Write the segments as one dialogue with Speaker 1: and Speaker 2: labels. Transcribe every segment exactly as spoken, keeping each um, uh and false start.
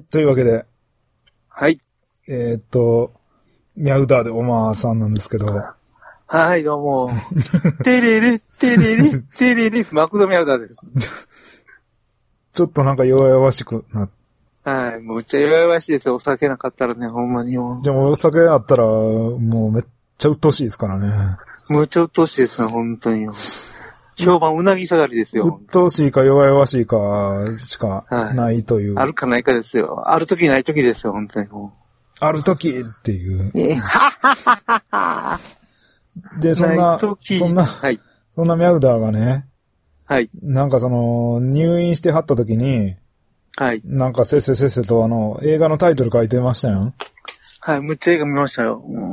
Speaker 1: というわけで。
Speaker 2: はい。
Speaker 1: えー、っと、ミャウダーでおまーさんなんですけど。
Speaker 2: はい、どうも。てれれ、てれれ、てれれ、マクドミャウダーです。
Speaker 1: ちょっとなんか弱々しくなって。
Speaker 2: はい、もうめっちゃ弱々しいですよ。お酒なかったらね、ほんまにもう。
Speaker 1: でもお酒あったら、もうめっちゃ鬱陶しいですからね。
Speaker 2: むっちゃ鬱陶しいですね、ほんとに。評判うなぎ下がりですよ。
Speaker 1: 鬱陶しいか弱々しいかしかないという。
Speaker 2: はい、あるかないかですよ。ある時ない時ですよ、ほんとにもう。
Speaker 1: ある時っていう。
Speaker 2: えはははは
Speaker 1: で、そんな、そんな、はい、そんなミャウダーがね、
Speaker 2: はい。
Speaker 1: なんかその、入院してはった時に、
Speaker 2: はい。
Speaker 1: なんかせっせせっせとあの、映画のタイトル書いてましたよ。
Speaker 2: はい、むっちゃ映画見ましたよ。うん、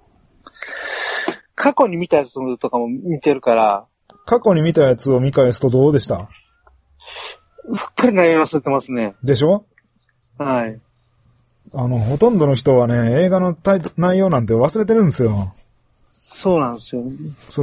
Speaker 2: 過去に見たやつとかも見てるから。
Speaker 1: 過去に見たやつを見返すとどうでした？
Speaker 2: すっかり悩み忘れてますね。
Speaker 1: でしょ？
Speaker 2: はい。
Speaker 1: あの、ほとんどの人はね、映画のタイト内容なんて忘れてるんですよ。
Speaker 2: そうなんですよ。
Speaker 1: そう、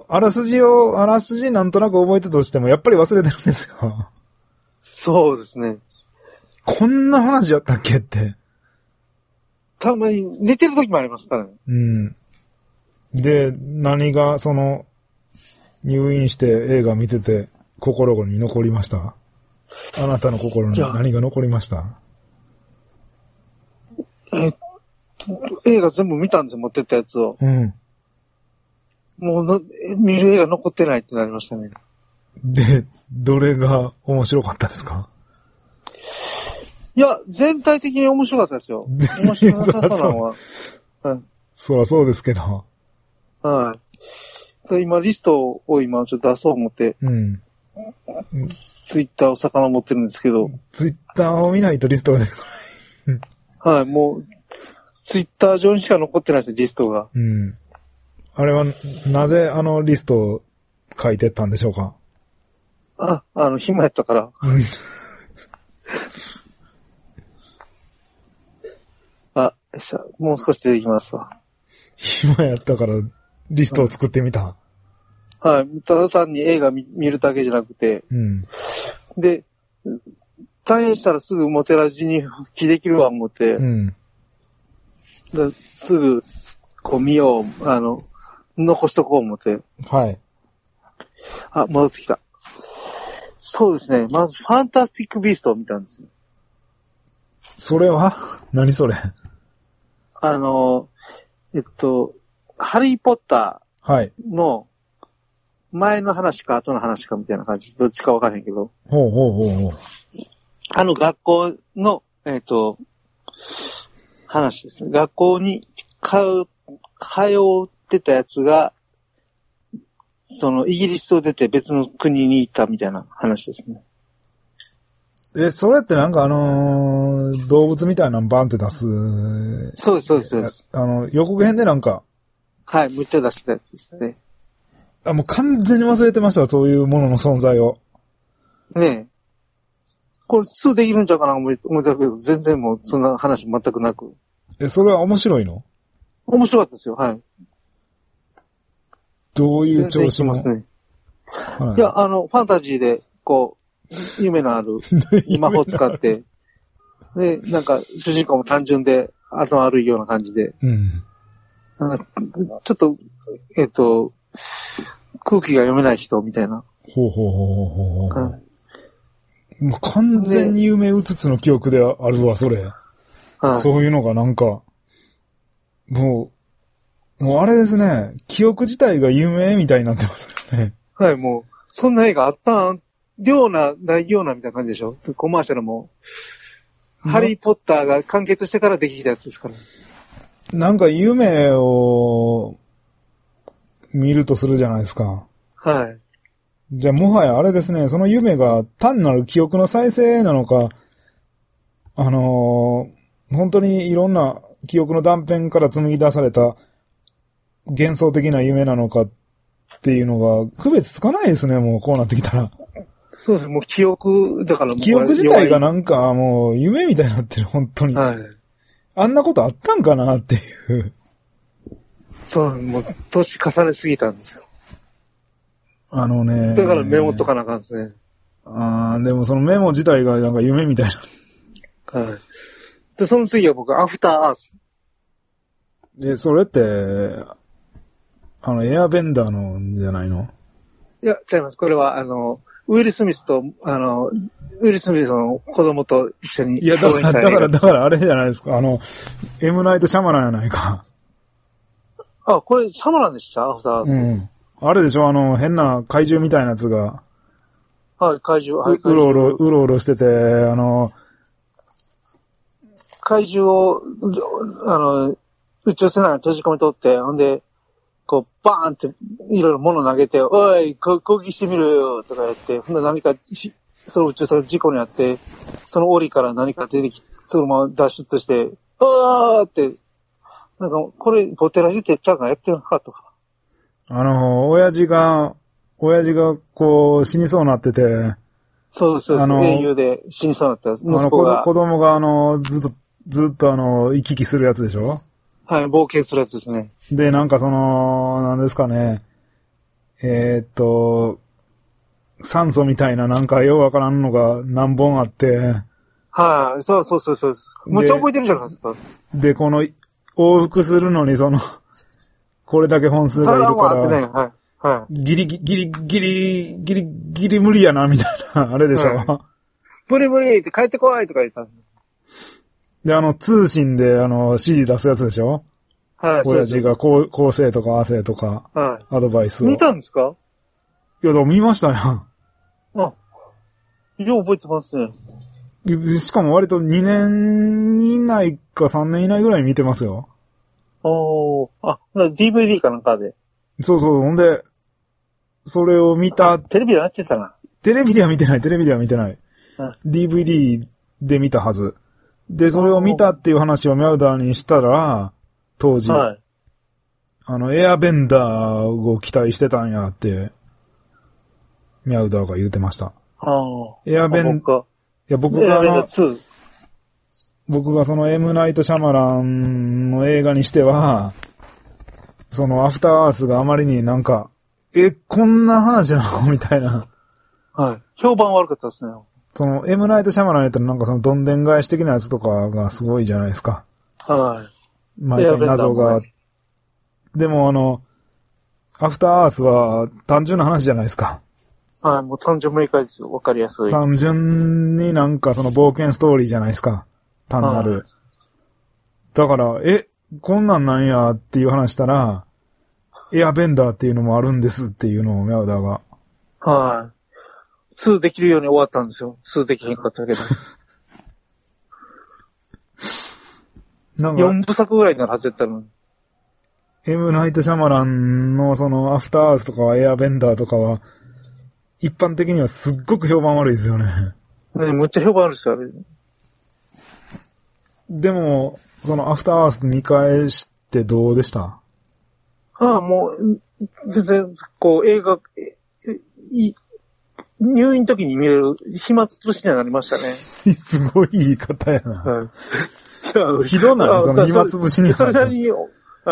Speaker 1: あらすじを、あらすじなんとなく覚えてたとしても、やっぱり忘れてるんですよ。
Speaker 2: そうですね。
Speaker 1: こんな話やったっけって。
Speaker 2: たまに寝てる時もありますからね。
Speaker 1: うん。で、何が、その、入院して映画見てて、心に残りました？あなたの心に何が残りました？
Speaker 2: えっと、映画全部見たんですよ、持ってったやつを。うん。もうの、見る映画残ってないってなりましたね。
Speaker 1: で、どれが面白かったですか？
Speaker 2: いや、全体的に面白かったですよ。面白かったのは。
Speaker 1: はい。そらそうですけど。
Speaker 2: はい。今、リストを今ちょっと出そう思って。うん。ツイッターを遡ってるんですけど。
Speaker 1: ツイッターを見ないとリストが出てこない。
Speaker 2: はい、もう、ツイッター上にしか残ってないです、リストが。
Speaker 1: うん。あれは、なぜあのリストを書いてったんでしょうか？
Speaker 2: あ、あの、暇やったから。あ、よっしゃ、もう少し出てきますわ。
Speaker 1: 暇やったから、リストを作ってみた。
Speaker 2: うん、はい。ただ単に映画 見, 見るだけじゃなくて。うん。で、退院したらすぐモテラジに復帰できるわ思って。うん。すぐ、こう見よう、あの、残しとこう思って。はい。あ、戻ってきた。そうですね。まず、ファンタスティックビーストを見たんですよ。
Speaker 1: それは何それ？
Speaker 2: あの、えっと、ハリーポッターの前の話か後の話かみたいな感じ。どっちか分からへんけど。ほうほうほうほう。あの学校の、えっと、話ですね。学校に通ってたやつが、そのイギリスを出て別の国に行ったみたいな話ですね。
Speaker 1: え、それってなんかあのー、動物みたいなのバンって出す。
Speaker 2: そうです、そうです、そうです。
Speaker 1: あの、予告編でなんか。はい、
Speaker 2: むっちゃ出したやつですね。
Speaker 1: あ、もう完全に忘れてました、そういうものの存在を。
Speaker 2: ねえ。これにできるんちゃうかな思いたけど、全然もうそんな話全くなく。
Speaker 1: え、それは面白いの？
Speaker 2: 面白かったですよ、はい。
Speaker 1: どういう調子も。
Speaker 2: 全然いきますね。はい、いや、あの、ファンタジーで、こう、夢のある魔法を使って、で、なんか、主人公も単純で、頭悪いような感じで、うん、なんかちょっと、えっと、空気が読めない人みたいな。ほうほうほうほうほう。はい、
Speaker 1: もう完全に夢うつつの記憶であるわ、それ。はい、そういうのがなんか、もう、もうあれですね、記憶自体が夢みたいになってますよね。
Speaker 2: はい、もう、そんな映画あったんような、ないようなみたいな感じでしょ？コマーシャルも、ハリーポッターが完結してからできたやつですから。
Speaker 1: なんか夢を見るとするじゃないですか。はい。じゃあもはやあれですね、その夢が単なる記憶の再生なのか、あのー、本当にいろんな記憶の断片から紡ぎ出された幻想的な夢なのかっていうのが区別つかないですね、もうこうなってきたら。
Speaker 2: そうです、もう記憶、だからもう。
Speaker 1: 記憶自体がなんかもう夢みたいになってる、本当に。はい。あんなことあったんかなっていう。
Speaker 2: そう、もう年重ねすぎたんですよ。
Speaker 1: あのね。
Speaker 2: だからメモとかなあかんですね。
Speaker 1: ああ、でもそのメモ自体がなんか夢みたいな。
Speaker 2: はい。で、その次は僕、アフターアース。
Speaker 1: え、それって、あの、エアベンダーのじゃないの？
Speaker 2: いや、違います。これは、あの、ウィル・スミスと、あの、ウィル・スミスの子供と一緒に。
Speaker 1: いや、だから、だから、だからあれじゃないですか。あの、エムナイト・シャマランやないか。
Speaker 2: あ、これ、シャマランでしたアフターアース。
Speaker 1: うん。あれでしょあの、変な怪獣みたいなやつが。
Speaker 2: はい、怪獣、はい、
Speaker 1: うろうろ、うろうろしてて、あの、
Speaker 2: 怪獣を、あの、宇宙船内に閉じ込めとって、ほんで、こう、バーンって、いろいろ物投げて、おい、攻撃してみろよ、とか言って、ほんで何か、その宇宙船事故にあって、その檻から何か出てきて、そのまま脱出して、うわーって、なんか、これ、ボテラジってちゃんがやってなかったか
Speaker 1: な。あの、親父が、親父が、こう、死にそうになってて、
Speaker 2: そうです、そうです。英雄で死にそうになったやつ。
Speaker 1: 息子が。あの、子供が、あの、ずっと、ずっとあの、行き来するやつでしょ？
Speaker 2: はい、冒険するやつですね。
Speaker 1: で、なんかその、なんですかね、えー、っと、酸素みたいななんかようわからんのが何本あって、
Speaker 2: はい、そうそうそうそう。めっちゃ覚えてるじゃないですか。
Speaker 1: で、この、往復するのにその、これだけ本数がいるから、ね、はいはい、ギリギリ、ギリ、ギリ、ギリ無理やな、みたいな、あれでしょ。はい、
Speaker 2: 無理無理って帰ってこいとか言った。
Speaker 1: で、あの、通信で、あの、指示出すやつでしょ？はい。親父が、こう、こうせいとか、ああせいとか、はい。アドバイスを。
Speaker 2: 見たんですか？
Speaker 1: いや、でも見ましたよ。あ、
Speaker 2: よう覚えてますね。
Speaker 1: しかも割とにねん以内かさんねん以内ぐらい見てますよ。
Speaker 2: おー。あ、ディーブイディー かなんかで。
Speaker 1: そうそう。ほんで、それを見た。
Speaker 2: テレビでやってたな。
Speaker 1: テレビでは見てない、テレビでは見てない。ディーブイディー で見たはず。で、それを見たっていう話をミャウダーにしたら、当時、はい、あの、エアベンダーを期待してたんやって、ミャウダーが言うてました。エアベン、いや、僕があの、僕がそのエムナイト・シャマランの映画にしては、そのアフターアースがあまりになんか、え、こんな話なのみたいな。
Speaker 2: はい。評判悪かったですね。
Speaker 1: その、エムナイト・シャマランやったらなんかそのどんでん返し的なやつとかがすごいじゃないですか。
Speaker 2: はい。
Speaker 1: 毎回謎が。でもあの、アフターアースは単純な話じゃないですか。
Speaker 2: はい、もう単純明快ですよ。わかりやすい。
Speaker 1: 単純になんかその冒険ストーリーじゃないですか。単なる。だから、え、こんなんなんやっていう話したら、エアベンダーっていうのもあるんですっていうのをミャウダーが。
Speaker 2: はい。ツーできるように終わったんですよ。ツーできへんかったけど。なんかよんぶさくぐらいになるはずやったのに。
Speaker 1: エムナイト・シャマランのそのアフターアースとかエアベンダーとかは、一般的にはすっごく評判悪いですよね。
Speaker 2: ね、むっちゃ評判悪いですよ、あれ。
Speaker 1: でも、そのアフターアース見返してどうでした？
Speaker 2: ああ、もう、全然、こう、映画、い入院の時に見れる暇つぶしにはなりましたね。
Speaker 1: すごい言い方やな。はい、ひどないその暇つぶしに。
Speaker 2: それなりに、はい、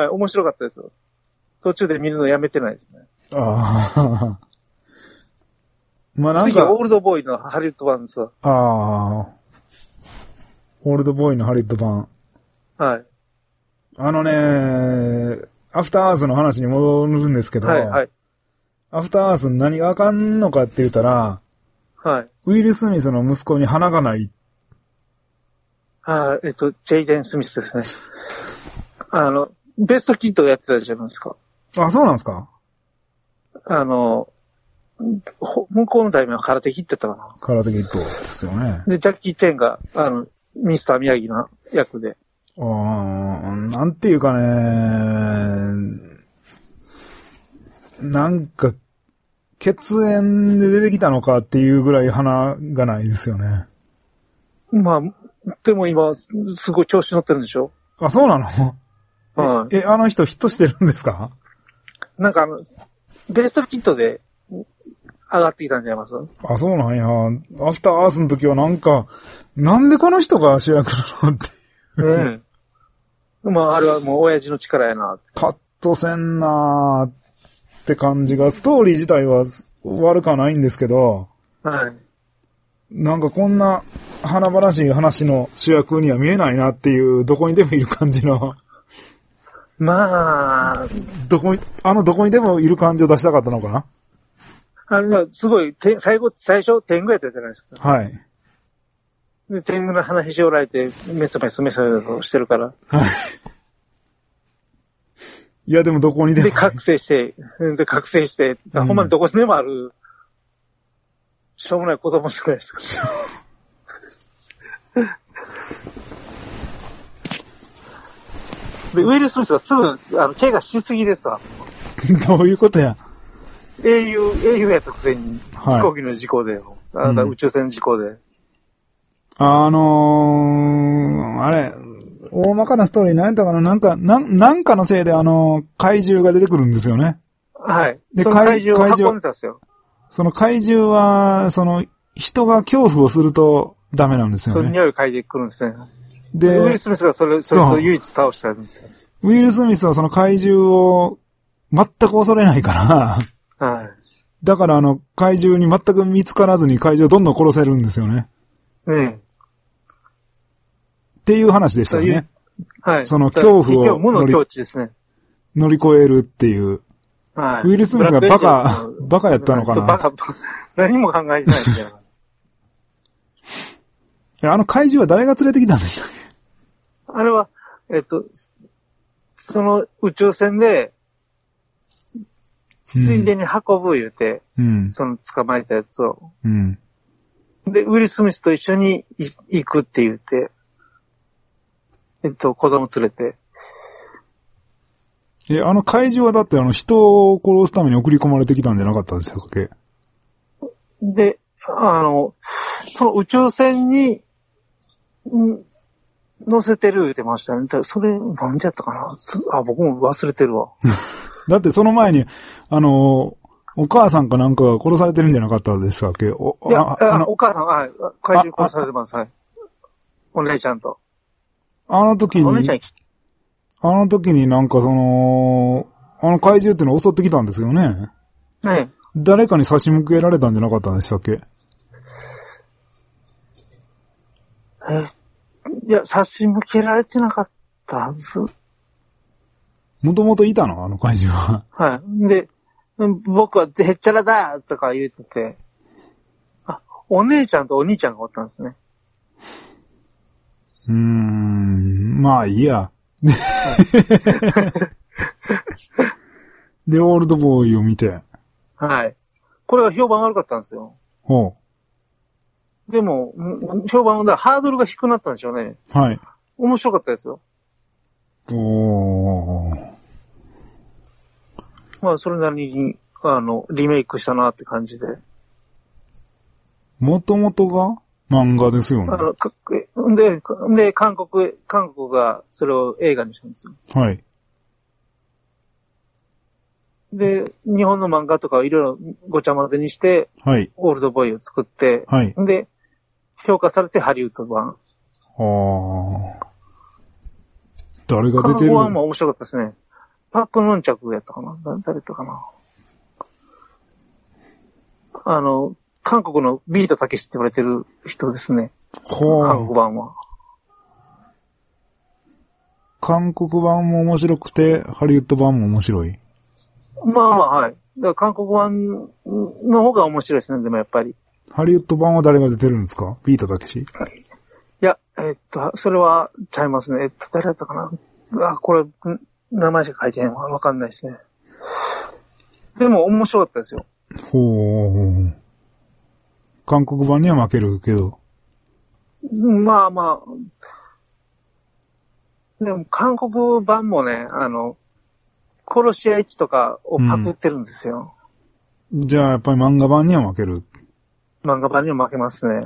Speaker 2: 面白かったですよ。途中で見るのやめてないですね。
Speaker 1: ああ。まあなんか。
Speaker 2: 次はオールドボーイのハリウッド版ですわ。
Speaker 1: ああ。オールドボーイのハリウッド版。
Speaker 2: はい。
Speaker 1: あのね、アフターアースの話に戻るんですけど、はいはい。アフターアース何があかんのかって言ったら、はい。ウィル・スミスの息子に鼻がない。
Speaker 2: ああ、えっと、ジェイデン・スミスですね。あの、ベストキッドやってたじゃないですか。
Speaker 1: あ、そうなんですか？
Speaker 2: あの、向こうの題名は空手キッドだったかな。
Speaker 1: 空手キッドですよね。
Speaker 2: で、ジャッキー・チェンが、あの、ミスター・宮城の役で。
Speaker 1: ああ、なんていうかね、なんか、血縁で出てきたのかっていうぐらい鼻がないですよね。
Speaker 2: まあ、でも今、すごい調子乗ってるんでしょ？
Speaker 1: あ、そうなの？
Speaker 2: はい。
Speaker 1: え、あの人ヒットしてるんですか？
Speaker 2: なんかあの、ベストキットで上がってきたんじゃないます？
Speaker 1: あ、そうなんや。アフターアースの時はなんか、なんでこの人が主役なのっていう。
Speaker 2: うん。まあ、あれはもう親父の力やな。
Speaker 1: カットせんなーって感じが、ストーリー自体は悪くはないんですけど、
Speaker 2: はい。
Speaker 1: なんかこんな華々しい話の主役には見えないなっていう、どこにでもいる感じの。
Speaker 2: まあ、
Speaker 1: どこに、あのどこにでもいる感じを出したかったのかな。
Speaker 2: あれすごい、て最後、最初天狗やったじゃないですか。
Speaker 1: はい。
Speaker 2: で、天狗の鼻ひし折られて、メソメソメソとしてるから。はい。
Speaker 1: いや、でもどこにでも。
Speaker 2: で、覚醒して、で、覚醒して、うん、ほんまにどこにでもある、しょうもない子供じゃないですか。で、ウィル・スミスがすぐ、あの、怪我しすぎですわ。
Speaker 1: どういうことや。
Speaker 2: 英雄、英雄やったくせに、はい、飛行機の事故で、あの、うん、宇宙船事故で。
Speaker 1: あのー、あれ、大まかなストーリー何やったかな、なんか、なん、なんかのせいであの、怪獣が出てくるんですよね。
Speaker 2: はい。で、その怪獣を運んでたんですよ。
Speaker 1: その怪獣は、その、人が恐怖をするとダメなんですよね。
Speaker 2: その匂いを嗅いでくるんですね。で、ウィル・スミスがそれ、それと唯一倒したんですよ。
Speaker 1: ウィル・スミスはその怪獣を全く恐れないから、はい。だからあの、怪獣に全く見つからずに怪獣をどんどん殺せるんですよね。うん。っていう話でしたよね。
Speaker 2: はい。
Speaker 1: その恐怖を
Speaker 2: 無の境地ですね。
Speaker 1: 乗り越えるっていう。はい。ウィル・スミスがバカ、バカやったのかな。
Speaker 2: バカ、何も考えてないみたいな。
Speaker 1: あの怪獣は誰が連れてきたんでしたっけ？
Speaker 2: あれは、えっと、その宇宙船で、ついでに運ぶ言うて、うん、その捕まえたやつを。うん、で、ウィル・スミスと一緒に行くって言って、えっと、子供連れて。
Speaker 1: え、あの怪獣はだってあの人を殺すために送り込まれてきたんじゃなかったんですかっけ？
Speaker 2: で、あの、その宇宙船に、ん乗せてる言ってましたね。それ、なんでやったかなあ、僕も忘れてるわ。
Speaker 1: だってその前に、あの、お母さんかなんかが殺されてるんじゃなかったですかっけ？お
Speaker 2: いや、ああのお母さん、はい、怪獣殺されてます。はい。お姉ちゃんと。
Speaker 1: あの時に、
Speaker 2: お姉ちゃん
Speaker 1: あの時になんかその、あの怪獣ってのを襲ってきたんですよね。
Speaker 2: はい。
Speaker 1: 誰かに差し向けられたんじゃなかったんでしたっけ？
Speaker 2: え、いや、差し向けられてなかったはず。
Speaker 1: もともといたのあの怪獣は。
Speaker 2: はい。で、僕はへっちゃらだとか言ってて、あ、お姉ちゃんとお兄ちゃんがおったんですね。
Speaker 1: うーん、まあいいや。で、オールドボーイを見て。
Speaker 2: はい。これが評判悪かったんですよ。
Speaker 1: ほ
Speaker 2: う。でも、評判はハードルが低くなったんでしょうね。
Speaker 1: はい。
Speaker 2: 面白かったですよ。
Speaker 1: おー。
Speaker 2: まあ、それなりに、あの、リメイクしたなって感じで。
Speaker 1: もともとが漫画ですよね。
Speaker 2: あの、かで、で、韓国、韓国がそれを映画にしたんですよ。
Speaker 1: はい。
Speaker 2: で、日本の漫画とかをいろいろごちゃ混ぜにして、
Speaker 1: はい。
Speaker 2: オールドボーイを作って、
Speaker 1: はい。
Speaker 2: で、評価されてハリウッド版。
Speaker 1: ああ。誰が出てるの？
Speaker 2: 韓国版も面白かったですね。パックヌンチャクやったかな？誰やったかな？あの、韓国のビートたけしって言われてる人ですね。
Speaker 1: ほう。
Speaker 2: 韓国版は。
Speaker 1: 韓国版も面白くて、ハリウッド版も面白い。
Speaker 2: まあまあ、はい。だから韓国版の方が面白いですね、でもやっぱり。
Speaker 1: ハリウッド版は誰が出てるんですか？ビートたけし？
Speaker 2: はい。いや、えっと、それはちゃいますね。えっと、誰だったかな？あ、これ、名前しか書いてないのわかんないですね。でも面白かったですよ。
Speaker 1: ほう。韓国版には負けるけど。
Speaker 2: まあまあ。でも韓国版もね、あの、殺し屋いちとかをパクってるんですよ。
Speaker 1: うん、じゃあやっぱり漫画版には負ける。
Speaker 2: 漫画版には負けますね。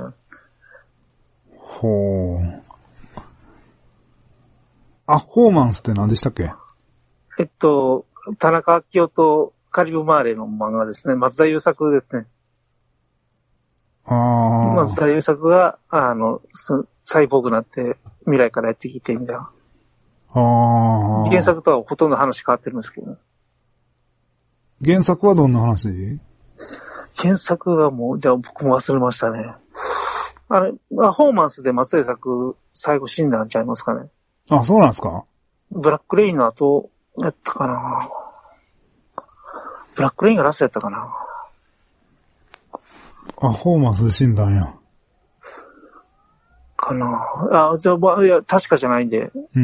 Speaker 1: ほう。アホーマンスって何でしたっけ？
Speaker 2: えっと、田中昭夫とカリブ・マーレの漫画ですね。松田優作ですね。
Speaker 1: ああ。
Speaker 2: 松田優作が、あの、サイボーグになって未来からやってきてみたいな。
Speaker 1: ああ。
Speaker 2: 原作とはほとんど話変わってるんですけど。
Speaker 1: 原作はどんな話？
Speaker 2: 原作はもう、じゃあ僕も忘れましたね。 あれ、パフォーマンスで松江作最後死んだんちゃいますかね。
Speaker 1: あ、そうなんですか？
Speaker 2: ブラックレインの後、やったかな。ブラックレインがラストやったかな。
Speaker 1: パフォーマンスで死んだんや。
Speaker 2: かな。あ、じゃあ、いや、確かじゃないんで。
Speaker 1: うん。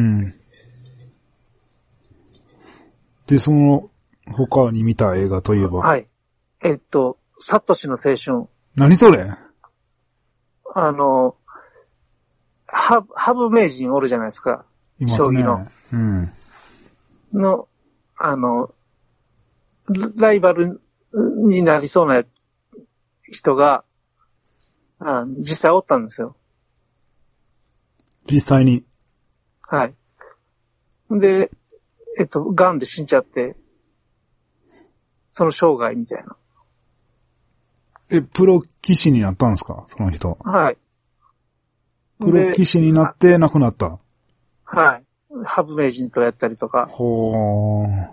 Speaker 1: で、その、他に見た映画といえば。
Speaker 2: はい。えっと、サトシの青春。
Speaker 1: 何それ？
Speaker 2: あの、ハブ、ハブ名人おるじゃないですか。
Speaker 1: いますね。将棋の。うん。
Speaker 2: の、あの、ライバルになりそうな人が、あ実際おったんですよ。
Speaker 1: 実際に。
Speaker 2: はい。で、えっと、癌で死んじゃって、その生涯みたいな。
Speaker 1: え、プロ棋士になったんですか？その人。
Speaker 2: はい。
Speaker 1: プロ棋士になって亡くなった。
Speaker 2: はい。ハブ名人とやったりとか。
Speaker 1: ほー。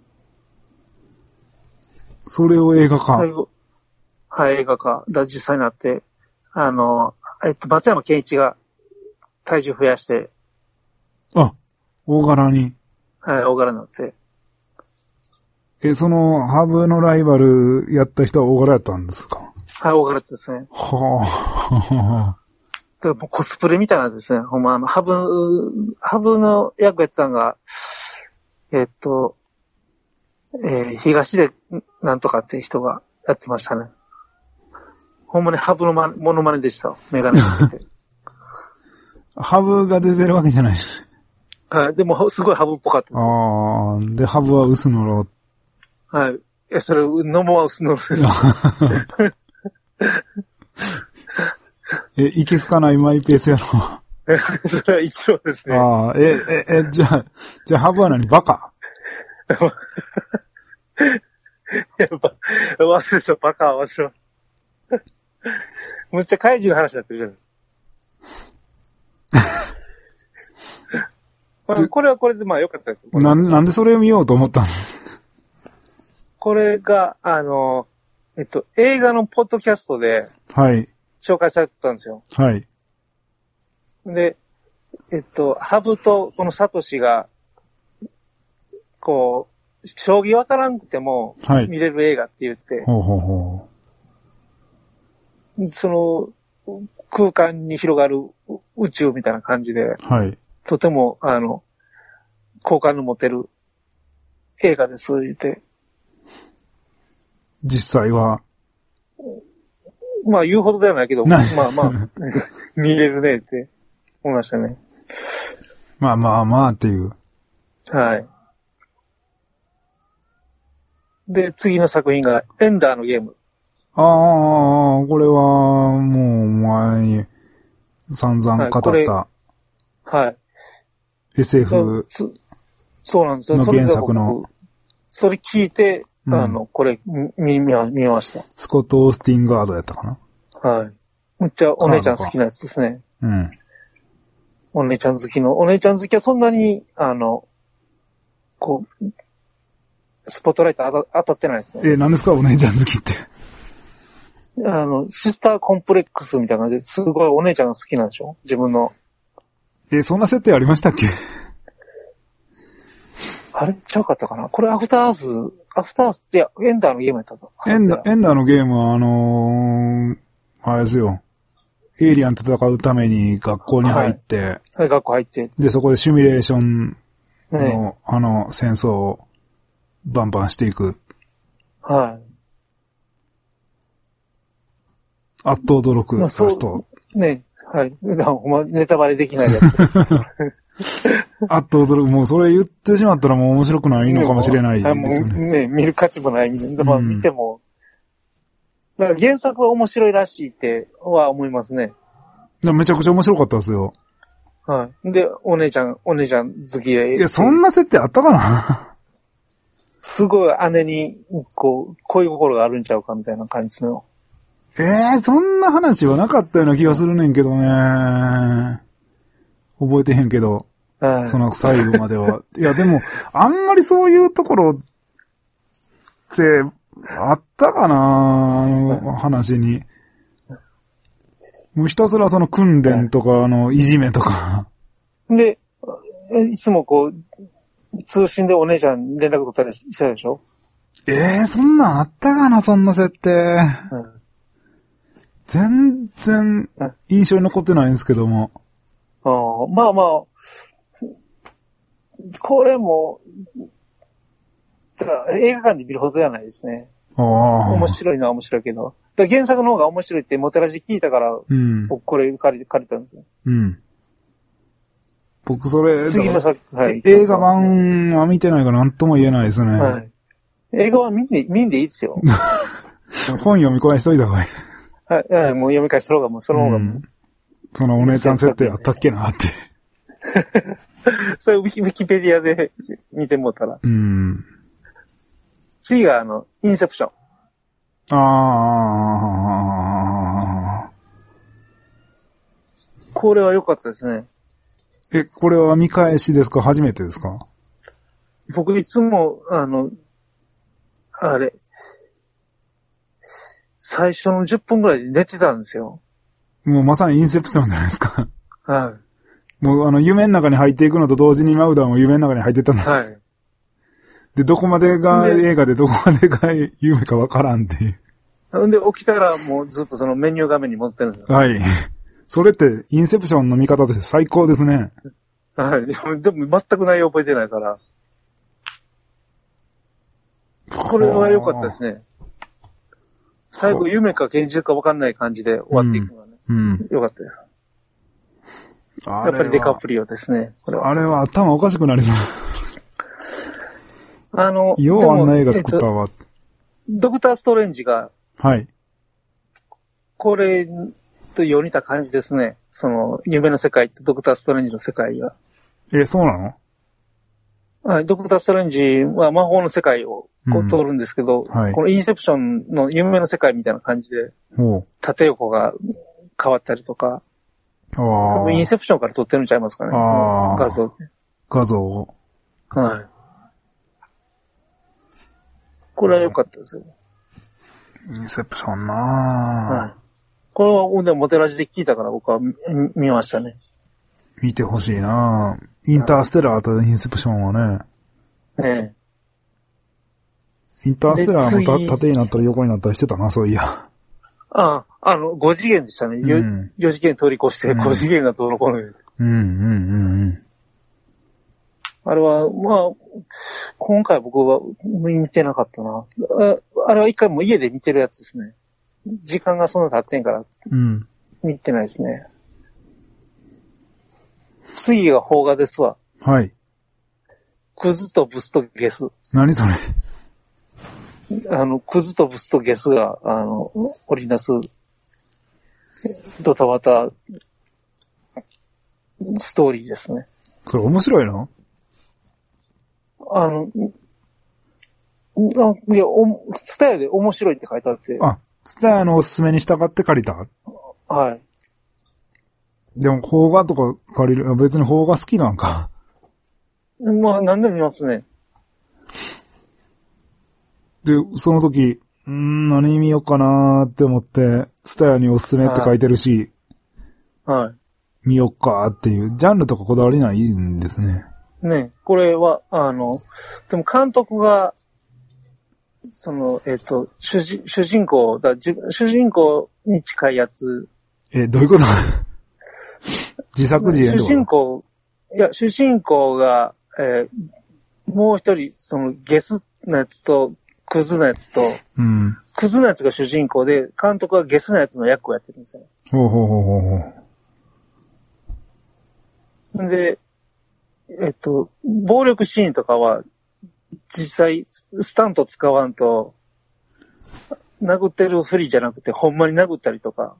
Speaker 1: それを映画化。
Speaker 2: はい、映画化。だ、実際になって、あの、えっと、松山健一が体重増やして。
Speaker 1: あ、大柄に。
Speaker 2: はい、大柄になって。
Speaker 1: え、その、ハブのライバルやった人は大柄やったんですか？
Speaker 2: はい、大柄ですね。
Speaker 1: は
Speaker 2: ぁ。もうコスプレみたいなんですね。ほんま、あの、ハブ、ハブの役やったのが、えっと、えー、東でなんとかって人がやってましたね。ほんまにハブのま、モノマネでした。メガネかけて。
Speaker 1: ハブが出てるわけじゃないし。
Speaker 2: はい。でも、すごいハブっぽかったです。
Speaker 1: ああ、で、ハブは薄のろ。
Speaker 2: はい。いや、それ、ノモは薄のろです。
Speaker 1: え、いけすかないマイペースやろ。
Speaker 2: それは一応ですね。
Speaker 1: ああ、え、え、え、じゃあ、じゃあハブは何？バカ？
Speaker 2: やっぱ、忘れた、バカは忘れた。むっちゃ怪獣の話になってるじゃないですか。これはこれでまあ良かったです。
Speaker 1: な、なんでそれを見ようと思ったの？
Speaker 2: これが、あの、えっと、映画のポッドキャストで、
Speaker 1: はい。
Speaker 2: 紹介されてたんですよ。
Speaker 1: はい。
Speaker 2: で、えっと、ハブとこのサトシが、こう、将棋わからんくても、見れる映画って言って、
Speaker 1: ほうほうほ
Speaker 2: う。その、空間に広がる宇宙みたいな感じで、
Speaker 1: はい。
Speaker 2: とても、あの、好感の持てる映画です、言って。
Speaker 1: 実際は
Speaker 2: まあ言うほどではないけど、まあまあ、見れるねって思いましたね。
Speaker 1: まあまあまあっていう。
Speaker 2: はい。で、次の作品が、エンダーのゲーム。
Speaker 1: ああ、これは、もう前に散々語った。はい。
Speaker 2: はい、
Speaker 1: エスエフ
Speaker 2: そ, そうなんですよ。
Speaker 1: の原作の。
Speaker 2: それ聞いて、うん、あの、これ見、見、見ました。
Speaker 1: スコット・オースティンガードやったかな。
Speaker 2: はい。むっちゃお姉ちゃん好きなやつですね。
Speaker 1: うん。
Speaker 2: お姉ちゃん好きの、お姉ちゃん好きはそんなに、あの、こう、スポットライト当 た, 当たってないですね。
Speaker 1: え、何ですかお姉ちゃん好きって。
Speaker 2: あの、シスターコンプレックスみたいな感じで、すごいお姉ちゃんが好きなんでしょ自分の。
Speaker 1: え、そんな設定ありましたっけ？
Speaker 2: あれちゃうかったかなこれアフターズ、アフターズ、いや、エンダーのゲームやったと。
Speaker 1: エンダー、エンダーのゲームはあのー、あれですよ。エイリアンと戦うために学校に入って、はい、
Speaker 2: はい、学校入って。
Speaker 1: で、そこでシミュレーションの、ね、あの、戦争をバンバンしていく。
Speaker 2: はい。
Speaker 1: あっと驚くラスト。
Speaker 2: ね、はい。ほんま、ネタバレできないやつ。
Speaker 1: あっと驚く。もうそれ言ってしまったらもう面白くないのかもしれないですよね。
Speaker 2: ね、見る価値もないみたいな。まあ見ても、うん、だから原作は面白いらしいっては思いますね。
Speaker 1: めちゃくちゃ面白かったですよ。
Speaker 2: はい。で、お姉ちゃん、お姉ちゃん好きで。
Speaker 1: いや、そんな設定あったかな
Speaker 2: すごい姉に、こう、恋心があるんちゃうかみたいな感じの。
Speaker 1: ええー、そんな話はなかったような気がするねんけどね。覚えてへんけど。はい、その最後までは。いや、でも、あんまりそういうところって、あったかな、あの話に。 もうひたすらその訓練とか、あの、いじめとか。
Speaker 2: で、いつもこう、通信でお姉ちゃん連絡取ったりしたでしょ？
Speaker 1: ええー、そんなんあったかな、そんな設定。うん、全然、印象に残ってないんですけども。
Speaker 2: ああ、まあまあ、これも、映画館で見るほどではないですね。ああ。面白いのは面白いけど。原作の方が面白いってモテラジ聞いたから、うん、僕これ借り借りたんですよ。
Speaker 1: うん。僕それ、
Speaker 2: 次の作、はい。
Speaker 1: 映画版は見てないから何とも言えないですね。はい。
Speaker 2: 映画は見んで、見んでいいですよ。
Speaker 1: 本読み返しといた方がいい。
Speaker 2: はい、はい、もう読み返した方がもう、その方がもう、うん。
Speaker 1: そのお姉ちゃん設定あったっけなって。
Speaker 2: それウィキ、ウィキペディアで見てもうたら。うん。次があの、インセプション。ああ。これは良かったですね。
Speaker 1: え、これは見返しですか？初めてですか？
Speaker 2: 僕いつも、あの、あれ、最初のじゅっぷんぐらいで寝てたんですよ。
Speaker 1: もうまさにインセプションじゃないですか。
Speaker 2: はい。
Speaker 1: もうあの、夢の中に入っていくのと同時にマウダーも夢の中に入ってたんです。はい。で、どこまでが映画でどこまでが夢かわからんっていう。
Speaker 2: で、起きたらもうずっとそのメニュー画面に戻ってるんですよ。
Speaker 1: はい。それって、インセプションの見方として最高ですね。
Speaker 2: はい。でも、でも全く内容覚えてないから。これは良かったですね。最後、夢か現実か分かんない感じで終わっていくのはね。うん。うん、良かったです。やっぱりデカプリオですね。これは。
Speaker 1: あれは頭おかしくなりそう。
Speaker 2: あの、
Speaker 1: ようあんな映画作ったわ、えっと。
Speaker 2: ドクターストレンジが、はい。これとよう似た感じですね。その、夢の世界とドクターストレンジの世界が。
Speaker 1: え、そうなの？
Speaker 2: はい。ドクターストレンジは魔法の世界をこう通るんですけど、うんはい、このインセプションの夢の世界みたいな感じで、縦横が変わったりとか、多分インセプションから撮ってるんちゃいますかね。画像。
Speaker 1: 画像を。はい。
Speaker 2: これは良かったですよ。
Speaker 1: インセプションなぁ。はい。
Speaker 2: これは、でもモテラジで聞いたから僕は見ましたね。
Speaker 1: 見てほしいなぁ。インターステラーとインセプションはね。ええ。インターステラーもた縦になったり横になったりしてたな、そういや。あ
Speaker 2: あ、あの、ご次元でしたね。うん、よ次元通り越して、ご次元がどうのこうの。うん、うん、うん、うん。あれは、まあ、今回僕は見てなかったな。あ, あれは一回も家で見てるやつですね。時間がそんな経ってんから、うん、見てないですね。次が邦画ですわ。はい。クズとブスとゲス。
Speaker 1: 何それ？
Speaker 2: あの、クズとブスとゲスが、あの、織りなす、ドタバタ、ストーリーですね。
Speaker 1: それ面白いの？
Speaker 2: あの、あいや、お、ツタヤで面白いって書いてあって。
Speaker 1: あ、ツタヤのおすすめに従って借りた？はい。でも、邦画とか借りる、別に邦画好きなんか。
Speaker 2: まあ、何でも見ますね。
Speaker 1: で、その時、うーん、何見ようかなーって思って、ツタヤにおすすめって書いてるし、はい。はい、見よっかーっていう、ジャンルとかこだわりないんですね。
Speaker 2: ね、これは、あの、でも監督が、その、えっ、ー、と、主人、主人公だ、主人公に近いやつ。
Speaker 1: え、どういうこと？自作自演とか？
Speaker 2: 主人公、いや、主人公が、えー、もう一人、その、ゲスなやつと、クズなやつと、うん。クズなやつが主人公で、監督はゲスなやつの役をやってるんですよ。ほうほうほうほうほう。で、えっと、暴力シーンとかは、実際、スタント使わんと、殴ってるふりじゃなくて、ほんまに殴ったりとか。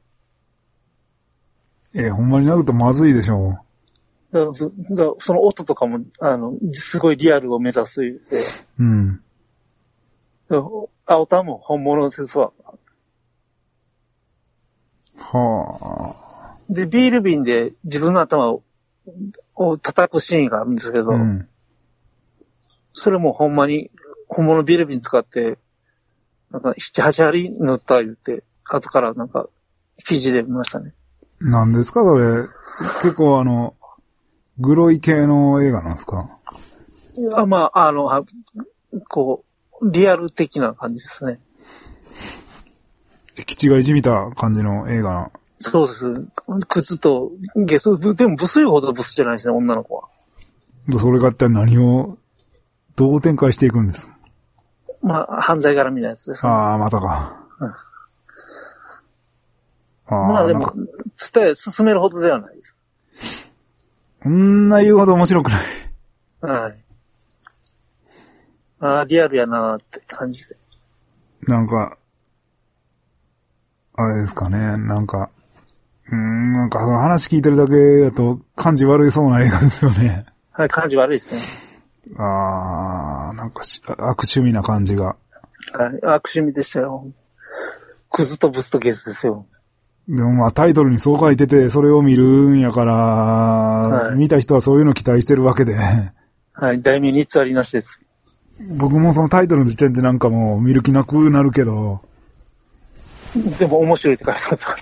Speaker 1: えー、ほんまに殴ったらまずいでしょ
Speaker 2: う。だからそ、だからその音とかも、あの、すごいリアルを目指す言うて。うん。青田も本物ですわ。はあ。で、ビール瓶で自分の頭を、を叩くシーンがあるんですけど、うん、それもほんまに、本物ビール瓶使って、なんか、七八針塗った言って、後からなんか、記事で見ましたね。
Speaker 1: 何ですかそれ。結構あの、グロい系の映画なんですか？
Speaker 2: いや、まあ、あの、こう、リアル的な感じですね。
Speaker 1: 気違いじみた感じの映画。
Speaker 2: そうです。靴とゲス、でもブスいうほどブスじゃないですね、女の子は。
Speaker 1: それが一体何を、どう展開していくんです？
Speaker 2: まあ、犯罪絡みのやつです、ね。
Speaker 1: ああ、またか。うん、
Speaker 2: あまあでも、伝え、進めるほどではないです。
Speaker 1: そんな言うほど面白くない。
Speaker 2: はい。ああ、リアルやなーって感じで。
Speaker 1: なんか、あれですかね、なんか、うーん、なんか話聞いてるだけだと感じ悪いそうな映画ですよね。
Speaker 2: はい、感じ悪いですね。
Speaker 1: あー、なんかし悪趣味な感じが。
Speaker 2: はい、悪趣味でしたよ。クズとブスとゲスですよ。
Speaker 1: でもまあタイトルにそう書いてて、それを見るんやから、はい、見た人はそういうの期待してるわけで。
Speaker 2: はい、題名に偽りなしです。
Speaker 1: 僕もそのタイトルの時点でなんかもう見る気なくなるけど。
Speaker 2: でも面白いって書いてあったから。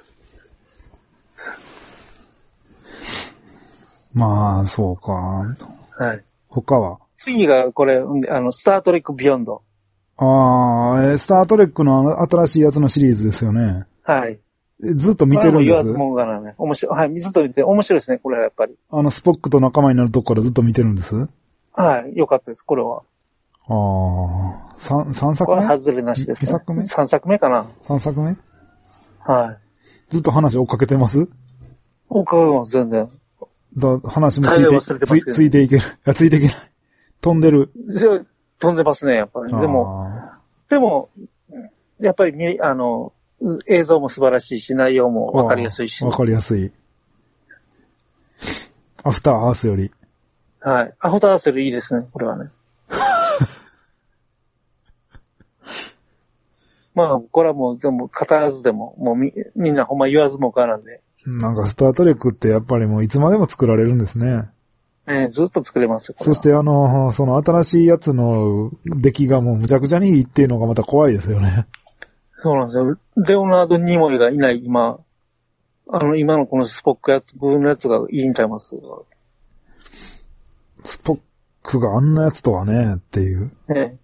Speaker 1: まあ、そうか。
Speaker 2: はい。
Speaker 1: 他は
Speaker 2: 次がこれ、あの、スタートレックビヨンド。
Speaker 1: ああ、えー、スタートレックの新しいやつのシリーズですよね。
Speaker 2: はい。
Speaker 1: ずっと見てるんです。
Speaker 2: 言わずもがなね。面白い。はい。ずっと見て、面白いですね、これはやっぱり。
Speaker 1: あの、スポックと仲間になるとこからずっと見てるんです？
Speaker 2: はい。よかったです、これは。
Speaker 1: ああ、三、三作目？
Speaker 2: これ外れなしです、ね。
Speaker 1: 二作目？
Speaker 2: 三作目かな。
Speaker 1: 三作目？
Speaker 2: はい。
Speaker 1: ずっと話追っかけてます？
Speaker 2: 追っかけてます、全然。
Speaker 1: だ話もついて、つい、ついていける。いや、ついていけない。飛んでる。
Speaker 2: 飛んでますね、やっぱり。でも、でも、やっぱり、あの、映像も素晴らしいし、内容もわかりやすいし。
Speaker 1: わかりやすい。アフターアースより。
Speaker 2: はい。アフターアースよりいいですね、これはね。まあ、これはもう、でも、語らずでも、もうみ、みんなほんま言わずもがなんで。
Speaker 1: なんか、スタートレックってやっぱりもういつまでも作られるんですね。
Speaker 2: ええ、ずっと作れますよ。
Speaker 1: そしてあの、その新しいやつの出来がもうむちゃくちゃにいいっていうのがまた怖いですよね。
Speaker 2: そうなんですよ。レオナルド・ニモイがいない今、あの、今のこのスポックやつ、ブーのやつがいいんちゃいます？
Speaker 1: スポックがあんなやつとはね、っていう。
Speaker 2: ええ。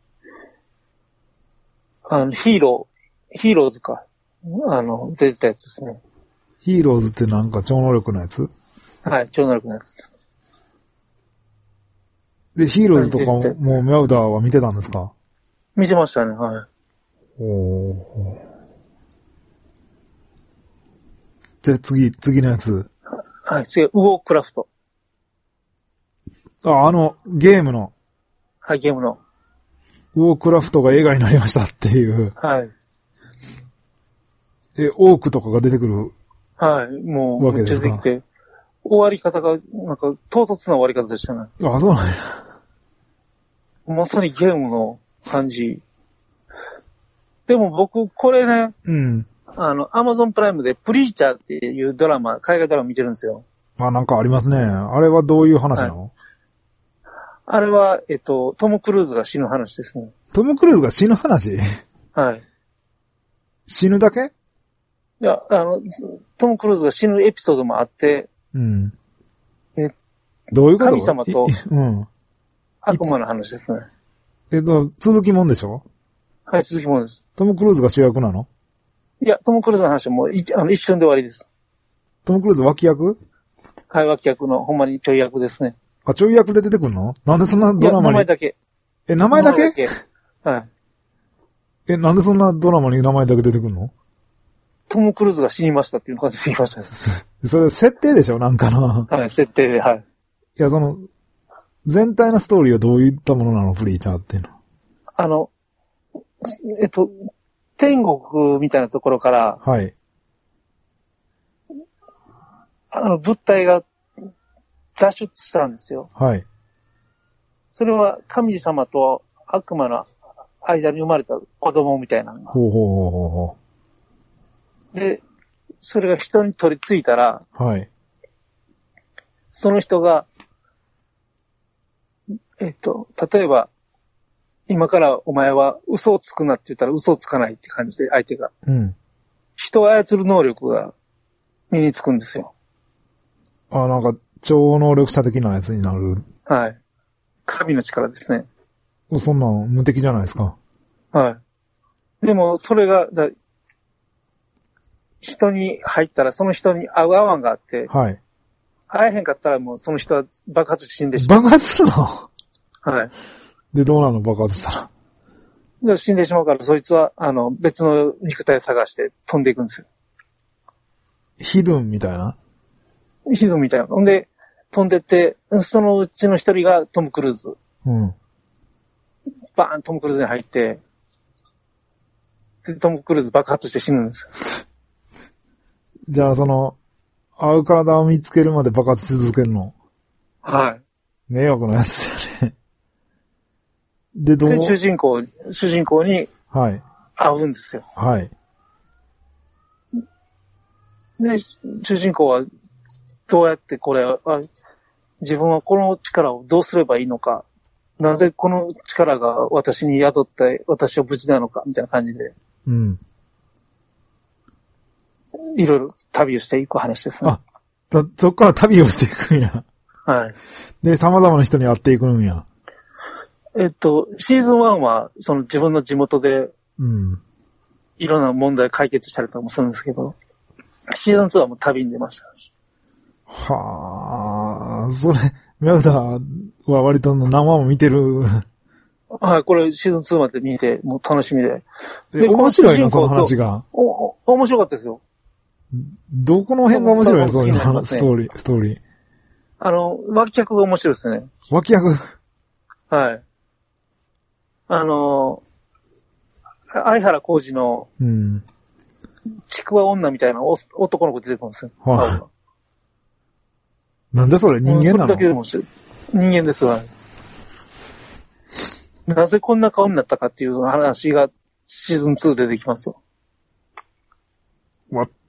Speaker 2: あの、ヒーロー、ヒーローズか。あの、出てたやつですね。
Speaker 1: ヒーローズってなんか超能力のやつ？
Speaker 2: はい、超能力のやつ。
Speaker 1: で、ヒーローズとかも、もうミャウダーは見てたんですか？
Speaker 2: 見てましたね、はい。
Speaker 1: おー。じゃあ次、次のやつ。
Speaker 2: はい、次、ウォークラフト。
Speaker 1: あ、あの、ゲームの。
Speaker 2: はい、ゲームの。
Speaker 1: ウォークラフトが映画になりましたっていう。
Speaker 2: はい。
Speaker 1: え、オークとかが出てくる。
Speaker 2: はい、もう、めっちゃ出てきて。終わり方が、なんか、唐突な終わり方でしたね。
Speaker 1: あ、そうなんや。
Speaker 2: まさにゲームの感じ。でも僕、これね、
Speaker 1: うん。
Speaker 2: あの、アマゾンプライムでプリーチャーっていうドラマ、海外ドラマ見てるんですよ。
Speaker 1: あ、なんかありますね。あれはどういう話なの？はい、
Speaker 2: あれは、えっと、トム・クルーズが死ぬ話ですね。
Speaker 1: トム・クルーズが死ぬ話？
Speaker 2: はい。
Speaker 1: 死ぬだけ？
Speaker 2: いや、あの、トム・クルーズが死ぬエピソードもあって、
Speaker 1: うん。え、どういうこと？
Speaker 2: 神様と、
Speaker 1: うん。
Speaker 2: 悪魔の話ですね。
Speaker 1: えっと、続きもんでしょ？
Speaker 2: はい、続きもんです。
Speaker 1: トム・クルーズが主役なの？
Speaker 2: いや、トム・クルーズの話はもう一あの一瞬で終わりです。
Speaker 1: トム・クルーズ脇役？
Speaker 2: はい、脇役の、ほんまにちょい役ですね。
Speaker 1: あ、ちょい役で出てくるの？なんでそんなドラマに。
Speaker 2: 名前だけ。
Speaker 1: え、名前だけ？
Speaker 2: 名前だけ。はい。
Speaker 1: え、なんでそんなドラマに名前だけ出てくるの？
Speaker 2: トム・クルーズが死にましたっていうのが出てきましたね。
Speaker 1: それ設定でしょ？なんかな。
Speaker 2: はい、設定で、はい。
Speaker 1: いや、その、全体のストーリーはどういったものなの？プリーチャーっていうの。
Speaker 2: あの、えっと、天国みたいなところから、
Speaker 1: はい。
Speaker 2: あの、物体が脱出したんですよ。
Speaker 1: はい。
Speaker 2: それは神様と悪魔の間に生まれた子供みたいなのが。
Speaker 1: ほうほうほうほうほ
Speaker 2: う。で、それが人に取り付いたら、
Speaker 1: はい。
Speaker 2: その人が、えっと、例えば、今からお前は嘘をつくなって言ったら嘘をつかないって感じで相手が。
Speaker 1: うん。
Speaker 2: 人を操る能力が身につくんですよ。
Speaker 1: あ、なんか、超能力者的なやつになる。
Speaker 2: はい。神の力ですね。
Speaker 1: そんなん無敵じゃないですか。
Speaker 2: はい。でも、それが、だ人に入ったら、その人に合う合わんがあって、はい。会えへんかったらもうその人は爆発して死んでしまう。
Speaker 1: 爆発するの？
Speaker 2: はい。
Speaker 1: で、どうなの爆発したら。
Speaker 2: で死んでしまうから、そいつは、あの、別の肉体を探して飛んでいくんですよ。
Speaker 1: ヒドゥンみたいな？
Speaker 2: ヒドゥンみたいな。ほんで、飛んでって、そのうちの一人がトム・クルーズ。うん。バーントム・クルーズに入って、で、トム・クルーズ爆発して死ぬんですよ。
Speaker 1: じゃあ、その、合う体を見つけるまで爆発し続けるの？はい。迷惑なやつだよね。で、どう？
Speaker 2: で、主人公、主人公に、はい。会うんですよ。はい。で、主人公は、どうやってこれ、あ、自分はこの力をどうすればいいのか、なぜこの力が私に宿って私を無事なのか、みたいな感じで。うん。いろいろ旅をしていく話ですね。
Speaker 1: あ、そ、そっから旅をしていくんや。はい。で、様々な人に会っていくんや。
Speaker 2: えっと、シーズンワンは、その自分の地元で、うん。いろんな問題を解決したりとかもするんですけど、シーズンツーはもう旅に出ました。
Speaker 1: はあ、それ、宮田は割と何話も見てる。
Speaker 2: はい、これシーズンツーまで見て、もう楽しみで。
Speaker 1: で、面白いの、その話が。
Speaker 2: お、お、面白かったですよ。
Speaker 1: どこの辺が面白いの、そういうの、ストーリー、ストーリー。
Speaker 2: あの、脇役が面白いですね。
Speaker 1: 脇役？
Speaker 2: はい。あの、相原浩二の、うん。ちくわ女みたいな男の子出てくるんですよ。はい、あ。
Speaker 1: なんでそれ人間なの？それだけでも
Speaker 2: 人間ですわ。なぜこんな顔になったかっていう話がシーズンツーで出てきますよ。
Speaker 1: わった。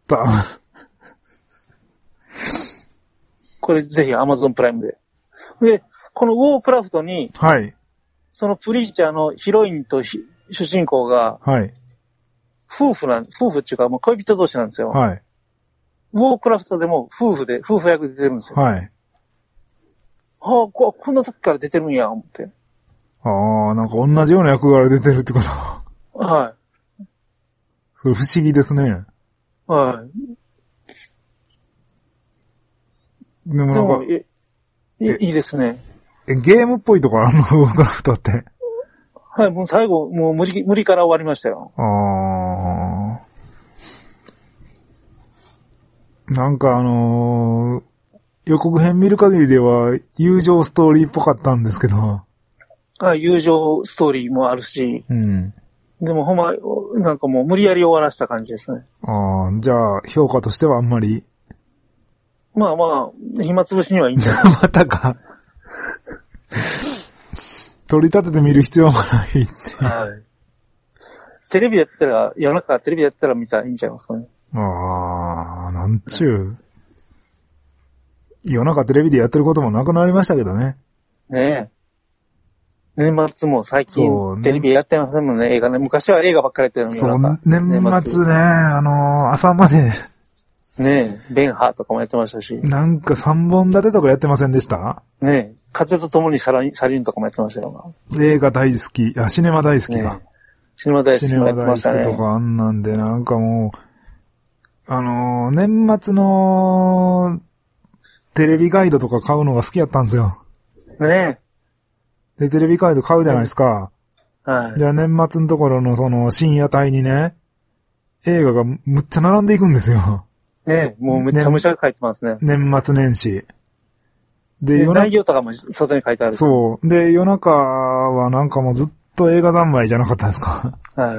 Speaker 2: これぜひ Amazon プライムで。で、このウォークラフトに、はい。そのプリーチャーのヒロインと主人公が、はい。夫婦なん、夫婦っていうかもう恋人同士なんですよ。はい。ウォークラフトでも夫婦で、夫婦役で出てるんですよ。はい。ああ、こ、こんな時から出てるんや、思って。
Speaker 1: ああ、なんか同じような役柄出てるってこと。はい。それ不思議ですね。はい。でもなんか、
Speaker 2: でもいいですね。
Speaker 1: え、ゲームっぽいとこあるのウォークラフトって。
Speaker 2: はい、もう最後、もう無理、無理から終わりましたよ。ああ。
Speaker 1: なんかあのー、予告編見る限りでは友情ストーリーっぽかったんですけど。
Speaker 2: あ、友情ストーリーもあるし。うん。でもほんま、なんかもう無理やり終わらせた感じですね。
Speaker 1: ああ、じゃあ評価としてはあんまり。
Speaker 2: まあまあ、暇つぶしにはいいんじゃない
Speaker 1: またか。取り立てて見る必要もないって。はい。
Speaker 2: テレビやったら、夜中テレビやったら見たらいいんちゃいますかね。
Speaker 1: ああ、なんちゅう。夜中テレビでやってることもなくなりましたけどね。
Speaker 2: ねえ。年末も最近テレビやってませんもんね、映画ね。昔は映画ばっかりやってるのに。
Speaker 1: そう、年末ね、あのー、朝まで。
Speaker 2: ねえ、ベンハーとかもやってましたし。
Speaker 1: なんか三本立てとかやってませんでした？
Speaker 2: ねえ、風と共にサラリンとかもやってましたよ
Speaker 1: な。映画大好き。あ、シネマ大好きか。
Speaker 2: ね、シネマ大好きもやってましたね。
Speaker 1: シネマ大好きとかあんなんで、なんかもう、あのー、年末のテレビガイドとか買うのが好きやったんですよ。ねえ。で、テレビガイド買うじゃないですか。はい。じゃあ年末のところのその深夜帯にね、映画がむっちゃ並んでいくんですよ。
Speaker 2: ねえ、もうめちゃめちゃ書いてますね。
Speaker 1: 年末年始。
Speaker 2: で、夜中。内容とかも外に書いてある。
Speaker 1: そう。で、夜中はなんかもうずっと映画三昧じゃなかったですか。はい。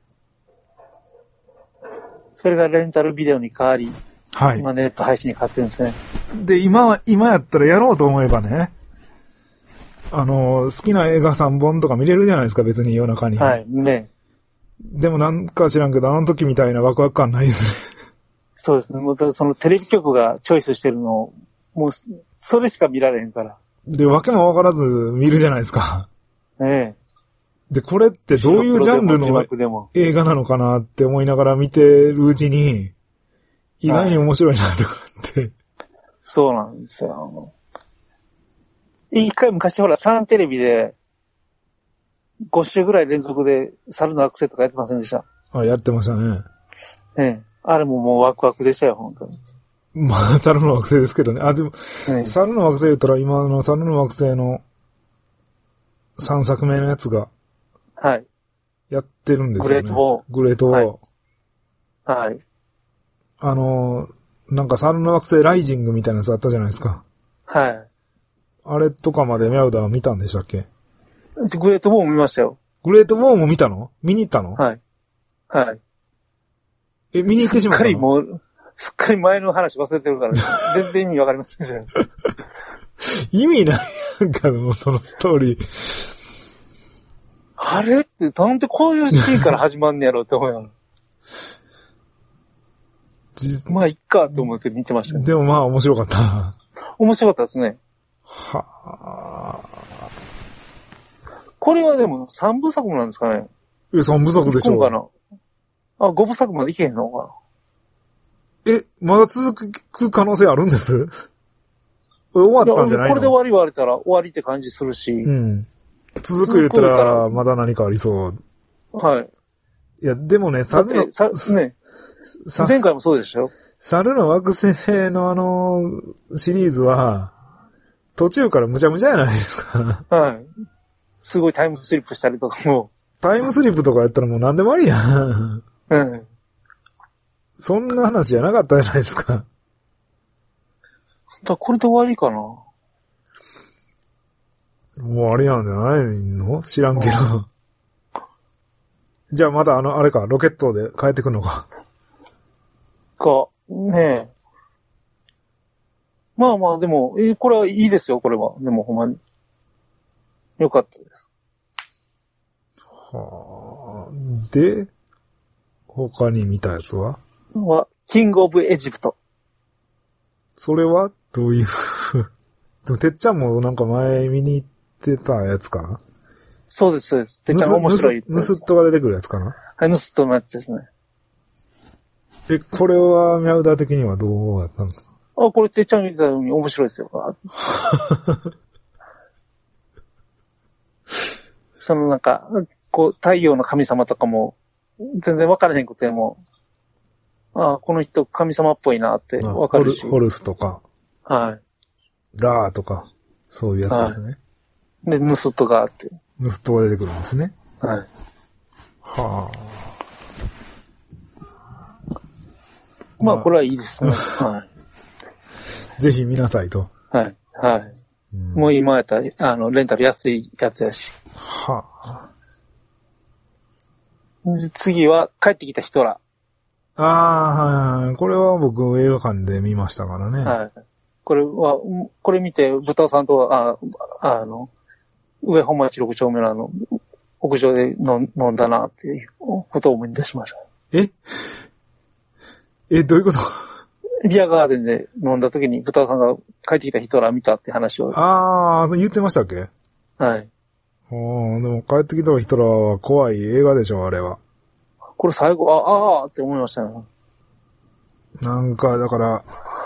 Speaker 2: それがレンタルビデオに変わり。はい。今ネット配信に変わってるんですね。
Speaker 1: で、今は、今やったらやろうと思えばね。あの、好きな映画さんぼんとか見れるじゃないですか、別に夜中に。はい、ね。でもなんか知らんけど、あの時みたいなワクワク感ないですね。
Speaker 2: そうですね。もうそのテレビ局がチョイスしてるのを、もう、それしか見られへんから。
Speaker 1: で、わけもわからず見るじゃないですか。ええ。で、これってどういうジャンルの映画なのかなって思いながら見てるうちに、 意外に面白いなとかって。
Speaker 2: そうなんですよ。一回昔ほら、サンテレビで、ご週ぐらい連続で猿の惑星とかやってませんでした？
Speaker 1: あ、やってましたね。
Speaker 2: ええ。あれももうワクワクでしたよ、本当に。
Speaker 1: まあ、猿の惑星ですけどね。あ、でも、ええ、猿の惑星言ったら今の猿の惑星のさんさくめのやつが、
Speaker 2: はい。
Speaker 1: やってるんですよね。
Speaker 2: グレートウォー。
Speaker 1: グレートウォー。
Speaker 2: はい。はい。
Speaker 1: あの、なんか猿の惑星ライジングみたいなやつあったじゃないですか。
Speaker 2: はい。
Speaker 1: あれとかまでミャウダー見たんでしたっけ？
Speaker 2: グレートウォーも見ましたよ。
Speaker 1: グレートウォーも見たの？見に行ったの？
Speaker 2: はい。はい。
Speaker 1: え、見に行ってしまったの？
Speaker 2: すっかりもう、すっかり前の話忘れてるから、全然意味わかりませんでした。
Speaker 1: 意味ないやんか、もうそのストーリー。
Speaker 2: あれって、なんでこういうシーンから始まんねやろって思うよ。まあ、いっかって思って見てましたね。
Speaker 1: でもまあ、面白かった。
Speaker 2: 面白かったですね。
Speaker 1: はあ。
Speaker 2: これはでも三部作なんですかね？
Speaker 1: え、三部作でしょう。
Speaker 2: かな。あ、五部作までいけへんのか
Speaker 1: な。え、まだ続く可能性あるんです？終わったんじゃないの？
Speaker 2: これで終わり言われたら終わりって感じするし。
Speaker 1: うん。続く言ったら、まだ何かありそう。
Speaker 2: はい。
Speaker 1: いや、でもね、
Speaker 2: 猿の、さ、ね。前回もそうでしょ？
Speaker 1: 猿の惑星のあの、シリーズは、途中からむちゃむちゃやないですか。
Speaker 2: はい。すごいタイムスリップしたりとかも。
Speaker 1: タイムスリップとかやったらもう何でもありやん。
Speaker 2: うん。
Speaker 1: そんな話じゃなかったじゃないですか。
Speaker 2: だこれで終わりかな。
Speaker 1: もうあれなんじゃないの？知らんけど。じゃあまだあの、あれか、ロケットで帰ってくるのか。
Speaker 2: か、ねえ。まあまあ、でも、えー、これはいいですよ、これは。でもほんまに。よかったです。
Speaker 1: はあ。で、他に見たやつは
Speaker 2: は、キングオブエジプト。
Speaker 1: それはどういうでもてっちゃんもなんか前見に行ってたやつかな？
Speaker 2: そうです、そうです。てっちゃん面白い。
Speaker 1: ヌスットが出てくるやつかな？
Speaker 2: はい、ヌスットのやつですね。
Speaker 1: え、これはミャウダー的にはどうやったんですか？
Speaker 2: あ、これてっちゃん見てたのに面白いですよ。そのなんか、こう、太陽の神様とかも、全然分からへんことでも、ああ、この人神様っぽいなって分かるし。
Speaker 1: ホル、ホルスとか。
Speaker 2: はい。
Speaker 1: ラーとか、そういうやつですね。はい、
Speaker 2: で、ヌスットがあって。
Speaker 1: ヌスットが出てくるんですね。
Speaker 2: はい。
Speaker 1: は
Speaker 2: あ。まあ、これはいいですね。はい。
Speaker 1: ぜひ見なさいと。
Speaker 2: はい。はい。うん、もう今やったら、あの、レンタル安いやつやし。
Speaker 1: はあ。
Speaker 2: 次は、帰ってきたヒトラ
Speaker 1: ー。ああ、はい。これは僕映画館で見ましたからね。
Speaker 2: はい。これは、これ見て、豚さんと、あ、あの、上本町六丁目のあの、屋上で飲んだなっていうことを思い出しました。
Speaker 1: ええ、どういうこと？
Speaker 2: ビアガーデンで飲んだ時に豚さんが帰ってきたヒトラー見たって話を。
Speaker 1: ああ、言ってましたっけ？
Speaker 2: はい。
Speaker 1: おー、でも帰ってきたヒトラーは怖い映画でしょ、あれは。
Speaker 2: これ最後、ああーって思いましたね。
Speaker 1: なんか、だから、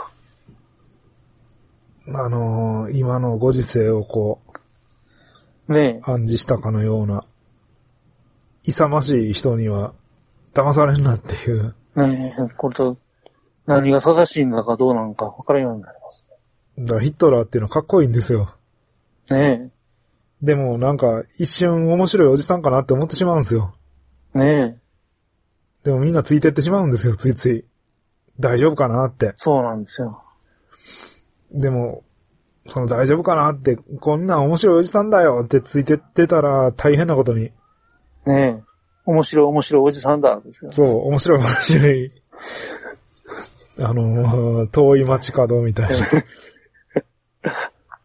Speaker 1: あのー、今のご時世をこう、
Speaker 2: ねえ。
Speaker 1: 暗示したかのような、勇ましい人には騙されんなっていう。
Speaker 2: ねえ、これと、何が正しいんだかどうなのか分からんようになります。
Speaker 1: だからヒトラーっていうのはかっこいいんですよ。
Speaker 2: ねえ。
Speaker 1: でもなんか一瞬面白いおじさんかなって思ってしまうんですよ。
Speaker 2: ねえ。
Speaker 1: でもみんなついてってしまうんですよ、ついつい。大丈夫かなって。
Speaker 2: そうなんですよ。
Speaker 1: でも、その大丈夫かなって、こんな面白いおじさんだよってついてってたら大変なことに。
Speaker 2: ねえ。面白い面白いおじさんだですよ。
Speaker 1: そう、面白い面白い。あの、遠い街角みたいな。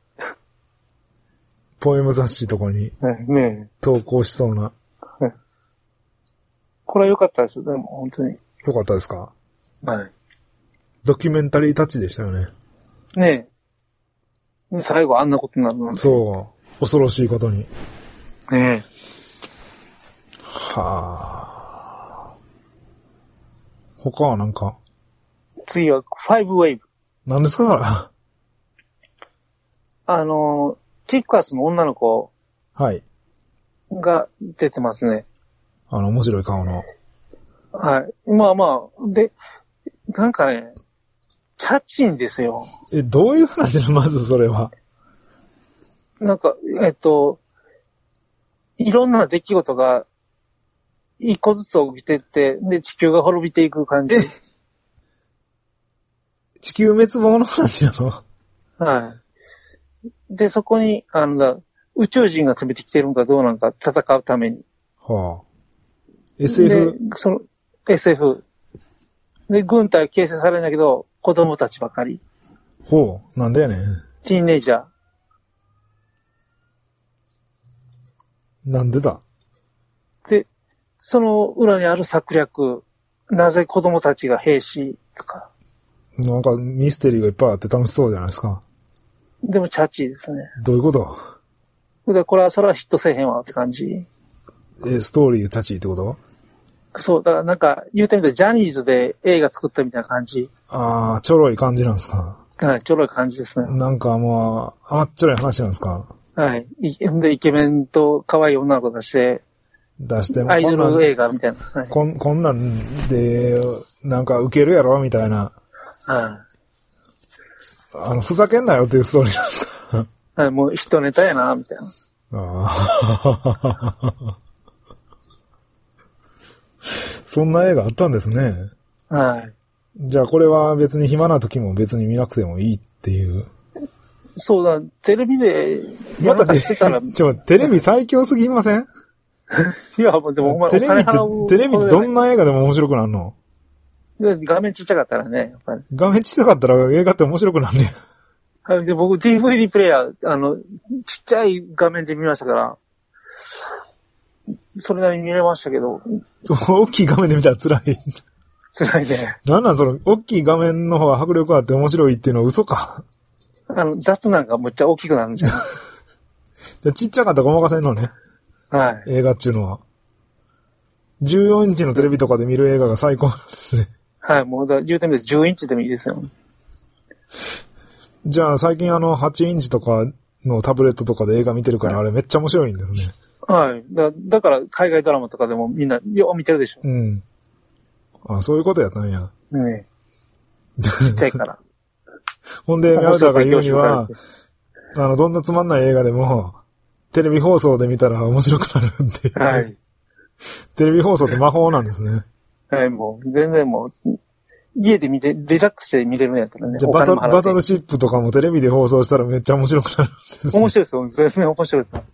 Speaker 1: ポエム雑誌とかに
Speaker 2: ね
Speaker 1: 投稿しそうな。
Speaker 2: ね、これは良かったですよ、でも本当に。
Speaker 1: 良かったですか？
Speaker 2: はい。
Speaker 1: ドキュメンタリータッチでしたよね。
Speaker 2: ねえ。最後あんなことになるの。
Speaker 1: そう。恐ろしいことに。
Speaker 2: ねえ。
Speaker 1: はあ。他はなんか。
Speaker 2: 次は、ファイブウェイブ。
Speaker 1: 何ですかそれ。
Speaker 2: あの、キックアスの女の子。
Speaker 1: はい。
Speaker 2: が出てますね。
Speaker 1: あの、面白い顔の。
Speaker 2: はい。まあまあ、で、なんかね、チャッチンですよ。
Speaker 1: え、どういう話なのまずそれは。
Speaker 2: なんか、えっと、いろんな出来事が、一個ずつ起きてって、で、地球が滅びていく感じ。え
Speaker 1: 地球滅亡の話なの？
Speaker 2: はい。で、そこに、あの、宇宙人が攻めてきてるのかどうなのか戦うために。
Speaker 1: はあ。エスエフ？
Speaker 2: で、その、エスエフ。で、軍隊形成されるんだけど、子供たちばかり。
Speaker 1: ほう。なんだよね。
Speaker 2: ティーンネイジャー。
Speaker 1: なんでだ？
Speaker 2: で、その裏にある策略、なぜ子供たちが兵士とか。
Speaker 1: なんかミステリーがいっぱいあって楽しそうじゃないですか。
Speaker 2: でもチャッチーですね。
Speaker 1: どういうこと？
Speaker 2: で、これはそれはヒットせえへんわって感じ。
Speaker 1: え、ストーリーチャッチーってこと？ そ
Speaker 2: う、だからなんか言うてみたらジャニーズで映画作ったみたいな感じ。
Speaker 1: ああ、ちょろい感じなんですか？
Speaker 2: はい、ちょろい感じですね。
Speaker 1: なんかもう、甘っちょろい話なんですか？
Speaker 2: はい。で、イケメンと可愛い女の子出して、
Speaker 1: 出しても
Speaker 2: アイドル映画みたいな。
Speaker 1: はい、こん、こんなんで、なんかウケるやろみたいな。
Speaker 2: はい。
Speaker 1: あの、ふざけんなよっていうストーリーなんですか？
Speaker 2: はい、もう一ネタやな、みたいな。
Speaker 1: ああ。そんな映画あったんですね。
Speaker 2: はい。
Speaker 1: じゃあこれは別に暇な時も別に見なくてもいいっていう。
Speaker 2: そうだ、テレビで、
Speaker 1: また出てたら。ちょ、テレビ最強すぎません？
Speaker 2: いや、でもお前、
Speaker 1: テレビって、テレビってどんな映画でも面白くなるの？
Speaker 2: 画面ちっちゃかったらね、やっぱり。
Speaker 1: 画面ちっちゃかったら映画って面白くなるね。
Speaker 2: はい、で、僕 ディーブイディー プレイヤー、あの、ちっちゃい画面で見ましたから、それなりに見れましたけど。
Speaker 1: 大きい画面で見たら辛い。
Speaker 2: 辛いね。
Speaker 1: なんなんその、大きい画面の方が迫力あって面白いっていうのは嘘か。
Speaker 2: あの、雑なんかむっちゃ大きくなるんじゃん。
Speaker 1: じゃあちっちゃかったらごまかせんのね。
Speaker 2: はい。
Speaker 1: 映画っていうのは。じゅうよんインチのテレビとかで見る映画が最高なんですね。
Speaker 2: はい、もうだ、言うてみてじゅうインチでもいいですよ。
Speaker 1: じゃあ最近あのはちインチとかのタブレットとかで映画見てるからあれめっちゃ面白いんですね。
Speaker 2: はい。だだから海外ドラマとかでもみんなよう見てるでしょ。
Speaker 1: うん。あ、そういうことやったんや。
Speaker 2: ねえ。ちっちゃいから。
Speaker 1: ほんで、宮田が言うには、あの、どんなつまんない映画でも、テレビ放送で見たら面白くなるって。
Speaker 2: はい。
Speaker 1: テレビ放送って魔法なんですね。
Speaker 2: はい、もう、全然もう、家で見て、リラックスで見れるんやったらね。
Speaker 1: じゃあバトル、バトルシップとかもテレビで放送したらめっちゃ面白くなるんです、
Speaker 2: ね。面白いですよ。全然面白いです。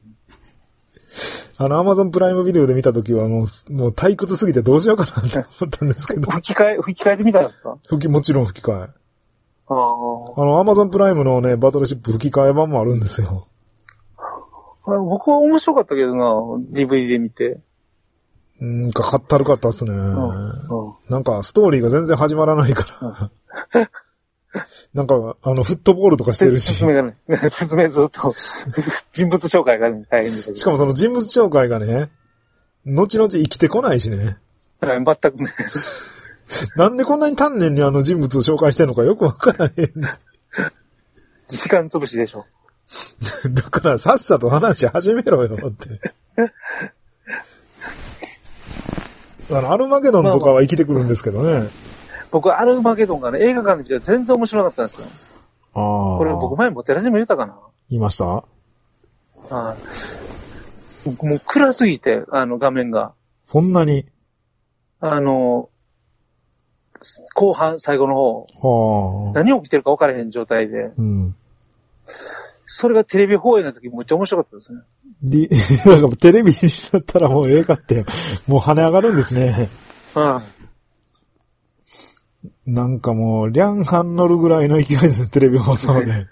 Speaker 1: あの、アマゾンプライムビデオで見たときはもう、もう退屈すぎてどうしようかなって思ったんですけど。
Speaker 2: 吹き替え、吹き替えで見たんですか？
Speaker 1: 吹き、もちろん吹き替え。
Speaker 2: ああ。あ
Speaker 1: の、アマゾンプライムのね、バトルシップ吹き替え版もあるんですよ。
Speaker 2: あれ僕は面白かったけどな、ディーブイディー で見て。
Speaker 1: うんか、かったるかったっすね、うんうん。なんか、ストーリーが全然始まらないから。うん、なんか、あの、フットボールとかしてるし。
Speaker 2: 説明がね、説明ずっと、人物紹介が、ね、大変です。
Speaker 1: しかもその人物紹介がね、後々生きてこないしね。
Speaker 2: はい、全くね。
Speaker 1: なんでこんなに丹念にあの人物を紹介してるのかよくわからへん。
Speaker 2: 時間潰しでしょ。
Speaker 1: だからさっさと話し始めろよって。あの、アルマゲドンとかは生きてくるんですけどね。まあまあ、
Speaker 2: 僕、アルマゲドンがね、映画館で見て全然面白かったんですよ。
Speaker 1: ああ。
Speaker 2: これ僕前もテラジも言ったかな？
Speaker 1: 言いました？はい。
Speaker 2: もう暗すぎて、あの画面が。
Speaker 1: そんなに？
Speaker 2: あの、後半、最後の方。はあ。何起きてるか分からへん状態で。うん。それがテレビ放映の時めっちゃ面白かったですね。
Speaker 1: で、なんかテレビだったらもう映画って、もう跳ね上がるんですね。
Speaker 2: うん。
Speaker 1: なんかもう、リャンハン乗るぐらいの勢いですね、テレビ放送で。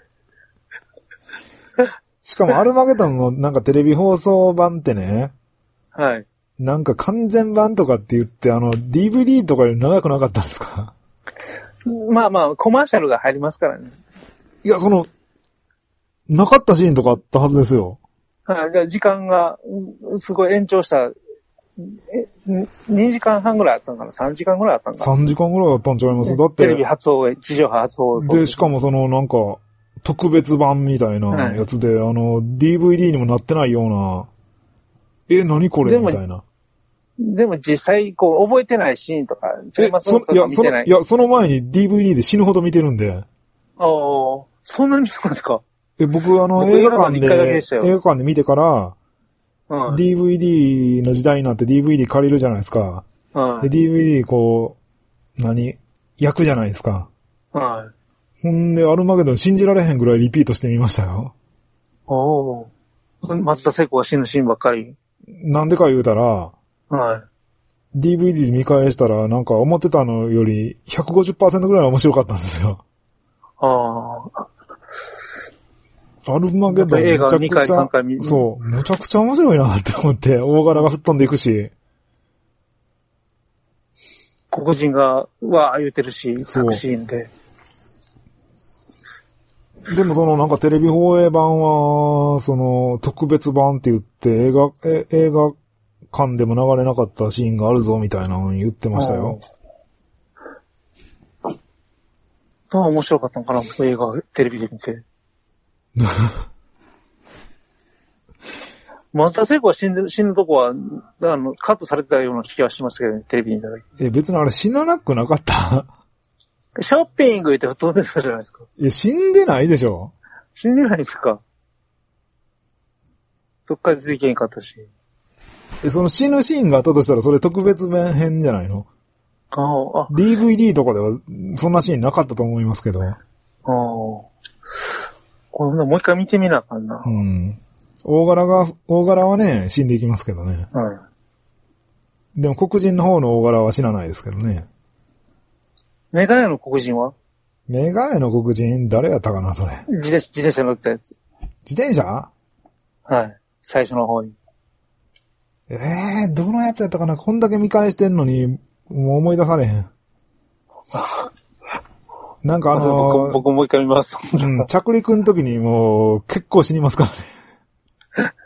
Speaker 1: しかもアルマゲドンのなんかテレビ放送版ってね。
Speaker 2: はい。
Speaker 1: なんか完全版とかって言って、あの、ディーブイディー とかより長くなかったんですか？
Speaker 2: まあまあ、コマーシャルが入りますからね。
Speaker 1: いや、その、なかったシーンとかあったはずですよ。
Speaker 2: はい。時間が、すごい延長したえ、にじかんはんぐらいあったんかな ?さん 時間ぐらいあったんかな ?さ
Speaker 1: ん 時間ぐらいあったんちゃいます、だって。
Speaker 2: テレビ初放映、地上波初放映。
Speaker 1: で、しかもそのなんか、特別版みたいなやつで、はい、あの、ディーブイディー にもなってないような、え、何これみたいな。
Speaker 2: でも実際、こう、覚えてないシーンとか、
Speaker 1: え、そ、いや、その、いや、その前に ディーブイディー で死ぬほど見てるんで。あ
Speaker 2: あ、そんなに見てますか？
Speaker 1: え、僕、あの、映画館で、映画館で見てから、うん、ディーブイディー の時代になって ディーブイディー 借りるじゃないですか。はい、で、ディーブイディー こう、何焼くじゃないですか。はい。ほんで、アルマゲドン信じられへんぐらいリピートしてみましたよ。
Speaker 2: おー。松田聖子が死ぬシーンばっかり。
Speaker 1: なんでか言うたら、はい。ディーブイディー で見返したら、なんか思ってたのより ひゃくごじゅっパーセント ぐらい面白かったんですよ。ああ。アルマゲドンめちゃくちゃ、にかいさんかい見る。そう、めちゃくちゃ面白いなって思って、大柄が吹っ飛んでいくし。
Speaker 2: 黒人が、わー言うてるし、作シーンで。
Speaker 1: でもそのなんかテレビ放映版は、その特別版って言って映画、え映画館でも流れなかったシーンがあるぞみたいなのに言ってましたよ。
Speaker 2: どう面白かったのかな、映画、テレビで見て。松田聖子は死んで、死ぬとこは、あの、カットされてたような気がしますけどね、テレビにいただき。
Speaker 1: え、別にあれ死ななくなかった
Speaker 2: ショッピング言って飛んでたじゃないですか。
Speaker 1: いや、死んでないでしょ。
Speaker 2: 死んでないですか。そっから出てけんかったし。
Speaker 1: え、その死ぬシーンがあったとしたら、それ特別編じゃないの？ああ。ディーブイディー とかでは、そんなシーンなかったと思いますけど。ああ。
Speaker 2: これもう一回見てみなあかんな。
Speaker 1: うん。大柄が、大柄はね、死んでいきますけどね。はい。でも黒人の方の大柄は死なないですけどね。
Speaker 2: メガネの黒人は？
Speaker 1: メガネの黒人、誰やったかな、それ。
Speaker 2: 自転、自転車乗ったやつ。
Speaker 1: 自転車？
Speaker 2: はい。最初の方に。
Speaker 1: ええー、どのやつやったかな、こんだけ見返してんのに、もう思い出されへん。なんかあのー、
Speaker 2: 僕、僕もう一回見ます。
Speaker 1: うん、着陸の時にもう結構死にますからね。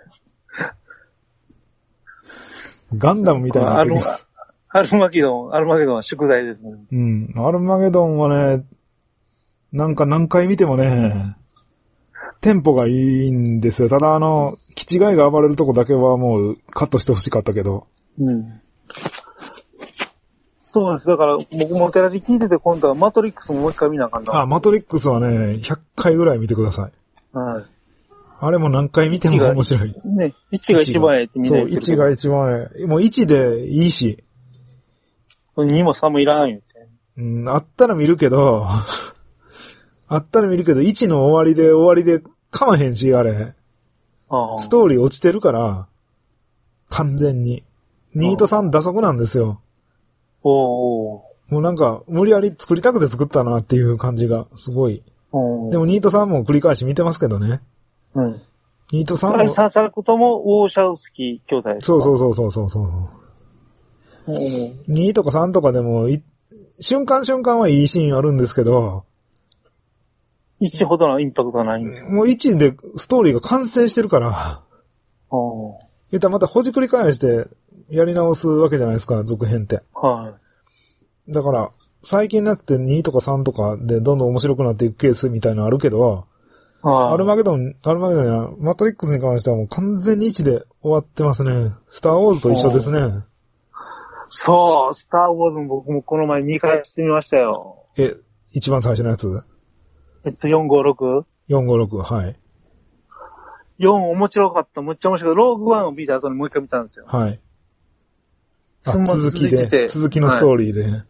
Speaker 1: ガンダムみたいな。
Speaker 2: あの、アルマゲドン、アルマゲドンは宿題ですね。
Speaker 1: うん。アルマゲドンはね、なんか何回見てもね、テンポがいいんですよ。ただあの、気違いが暴れるとこだけはもうカットしてほしかったけど。うん。
Speaker 2: そうです。だから僕もテラジ聞いてて今度はマトリックスももう一回見なあかんな。
Speaker 1: あ、マトリックスはね、ひゃっかいぐらい見てください。はい。あれも何回見ても面白い。
Speaker 2: ね、いちが一番ええってみんな言ってる。
Speaker 1: そう、いちが一番ええ。もういちでいいし。
Speaker 2: にもさんもいらんよって。
Speaker 1: うん、あったら見るけど、あったら見るけど、いちの終わりで終わりでかまへんし、あれ。あストーリー落ちてるから、完全に。にとさん打足なんですよ。おー。もうなんか、無理やり作りたくて作ったなっていう感じが、すごい。でもにとさんも繰り返し見てますけどね。うん。にとさんも。あれ
Speaker 2: さん作ともウォーシャウスキー兄弟ですか？
Speaker 1: そうそうそうそうそうそう。にとかさんとかでも、瞬間瞬間はいいシーンあるんですけど、
Speaker 2: いちほどのインパクトはないんですか？
Speaker 1: もういちでストーリーが完成してるから、言ったらまたほじくり返してやり直すわけじゃないですか、続編って。はい。だから、最近になってにとかさんとかでどんどん面白くなっていくケースみたいなのあるけど、アルマゲドン、アルマゲドンやマトリックスに関してはもう完全にいちで終わってますね。スターウォーズと一緒ですね。
Speaker 2: そう、スターウォーズも僕もこの前見返してみましたよ。
Speaker 1: え、一番最初のやつ？
Speaker 2: えっと、よんごろく？
Speaker 1: よんごろく、はい。
Speaker 2: よん面白かった、むっちゃ面白かった。ローグワンを見た後にもう一回見たんですよ。はい。
Speaker 1: あ、続きで、続きのストーリーで。はい、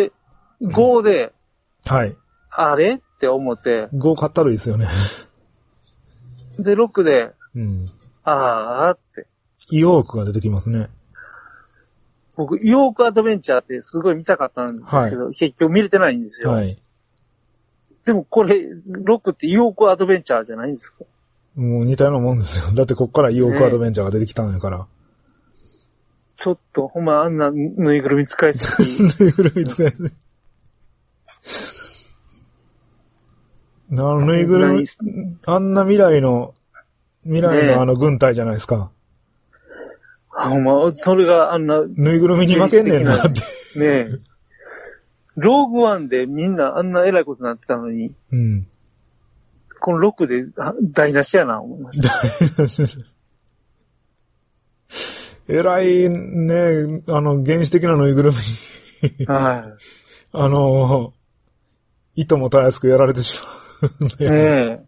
Speaker 2: で、ごで、
Speaker 1: はい。
Speaker 2: あれって思って。
Speaker 1: ごかったるいですよね。
Speaker 2: で、ろくで、うん。あーって。
Speaker 1: イオークが出てきますね。
Speaker 2: 僕、イオークアドベンチャーってすごい見たかったんですけど、はい、結局見れてないんですよ。はい。でもこれ、ろくってイオークアドベンチャーじゃないんですか？
Speaker 1: もう似たようなもんですよ。だってこっからイオークアドベンチャーが出てきたんやから。ね、
Speaker 2: ちょっと、ほんまあんなぬいぐるみ使いすぎ。
Speaker 1: ぬいぐるみ使いすぎ。あのぬいぐるみ、あんな未来の、未来のあの軍隊じゃないですか。
Speaker 2: あ、まあ、それがあんな。
Speaker 1: ぬいぐるみに負けんねんなって。ね
Speaker 2: え。ローグワンでみんなあんな偉いことになってたのに。うん。このろくで台無しやな、思いました。台無し。
Speaker 1: 偉いね、あの、原始的なぬいぐるみ。はい。あの、いともたやすくやられてしまう。ねえ。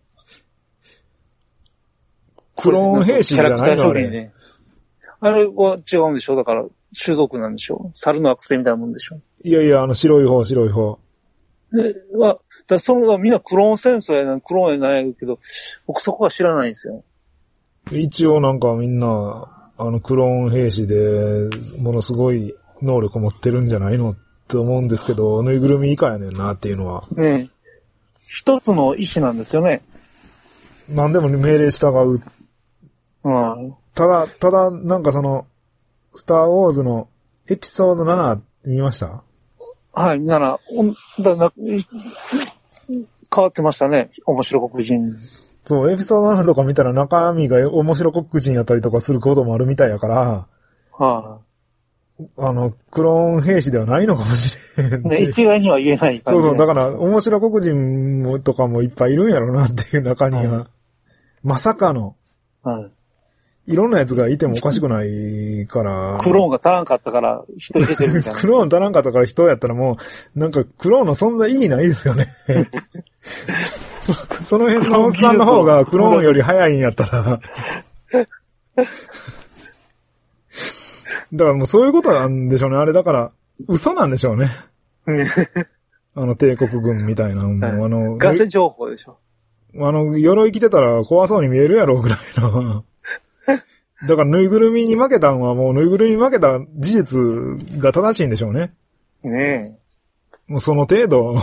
Speaker 1: クローン兵士じゃないのあれ。ね、
Speaker 2: あれは違うんでしょ？だから、種族なんでしょ？猿の惑星みたいなもんでしょ？
Speaker 1: いやいや、あの、白い方、白い方。
Speaker 2: で、は、だそのみんなクローン戦争やな、クローンやないけど、僕そこは知らないんですよ。
Speaker 1: 一応なんかみんな、あの、クローン兵士で、ものすごい能力持ってるんじゃないのって思うんですけど、ぬいぐるみ以下やねんなっていうのは。ね
Speaker 2: え。一つの意志なんですよね。
Speaker 1: 何でも命令従う。うん。ただ、ただ、なんかその、スターウォーズのエピソードなな見ました？
Speaker 2: はい、なな、だな変わってましたね。面白黒人。
Speaker 1: そう、エピソードななとか見たら中身が面白黒人やったりとかすることもあるみたいやから、はあ、あの、クローン兵士ではないのかもしれん。
Speaker 2: ね、一概には言えない
Speaker 1: 感じ。そうそう、だから面白黒人もとかもいっぱいいるんやろなっていう中には、はい、まさかの、はいいろんなやつがいてもおかしくないから。
Speaker 2: クローンが足らんかったから人出てるみたいな。
Speaker 1: クローン足らんかったから人やったらもう、なんかクローンの存在意義ないですよね。そ, その辺のおっさんの方がクローンより早いんやったら。だからもうそういうことなんでしょうね。あれだから、嘘なんでしょうね。あの帝国軍みたいな。もうあの
Speaker 2: ガセ情報でしょ。
Speaker 1: あの、鎧着てたら怖そうに見えるやろぐらいの。だからぬいぐるみに負けたんはもうぬいぐるみに負けた事実が正しいんでしょうね。ねえ。もうその程度。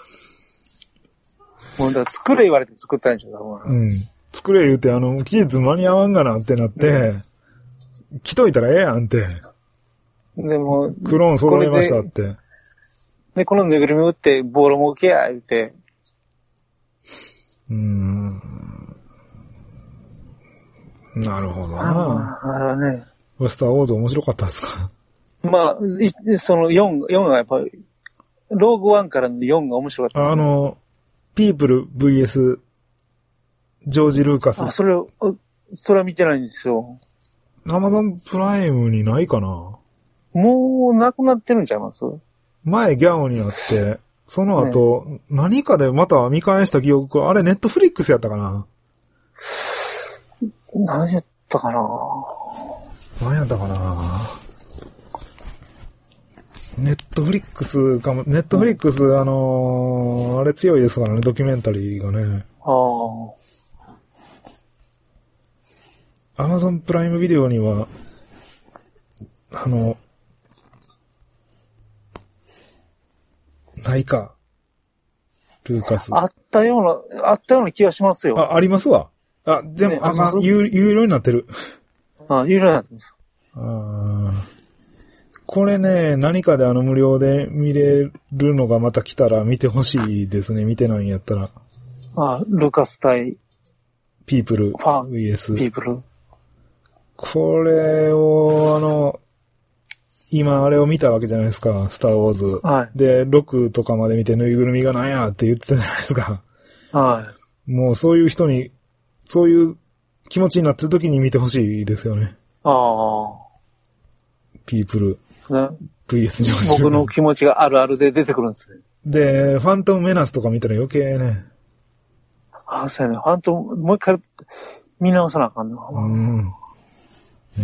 Speaker 2: もうだから作れ言われて作ったんでしょ、多分。
Speaker 1: うん。作れ言うてあの、期日間に合わんがなってなって、ね、来といたらええやんって。でも、クローン揃えましたって。
Speaker 2: で、このぬいぐるみ売ってボールも受けや、言うて。
Speaker 1: うーん。なるほどなぁ。
Speaker 2: なるほどね。
Speaker 1: スターウォーズ面白かったですか？
Speaker 2: まあ、そのよん、よんがやっぱり、ローグワンからのよんが面白かった、ね。
Speaker 1: あの、ピープル ブイエス ジョージ・ルーカス。
Speaker 2: あ、それを、それは見てないんですよ。
Speaker 1: アマゾンプライムにないかな？
Speaker 2: もうなくなってるんちゃいます？
Speaker 1: 前ギャオにあって、その後、ね、何かでまた見返した記憶、あれネットフリックスやったかな？
Speaker 2: 何やったかな？
Speaker 1: 何やったかな？ネットフリックスかも、ネットフリックス、うん、あのー、あれ強いですからね、ドキュメンタリーがね。ああ。アマゾンプライムビデオには、あの、ないか。ルーカス。
Speaker 2: あったような、あったような気がしますよ。
Speaker 1: あ、ありますわ。あ、でも、ね、あかん、有料になってる。
Speaker 2: あ、有料になってます。
Speaker 1: あこれね、何かであの無料で見れるのがまた来たら見てほしいですね。見てないんやったら。
Speaker 2: あ、ルカス対
Speaker 1: ピープル ブイエス。
Speaker 2: ピープル。
Speaker 1: これを、あの、今あれを見たわけじゃないですか。スターウォーズ。はい。で、ろくとかまで見てぬいぐるみがなんやって言ってたじゃないですか。はい。もうそういう人に、そういう気持ちになってる時に見てほしいですよね。ああ。ピープル。ね、ブイエス ジョージ。
Speaker 2: 僕の気持ちがあるあるで出てくるんですね。
Speaker 1: で、ファントムメナスとか見たら余計ね。
Speaker 2: ああ、そうやね。ファントム、もう一回見直さなあかんな。
Speaker 1: うん。うん。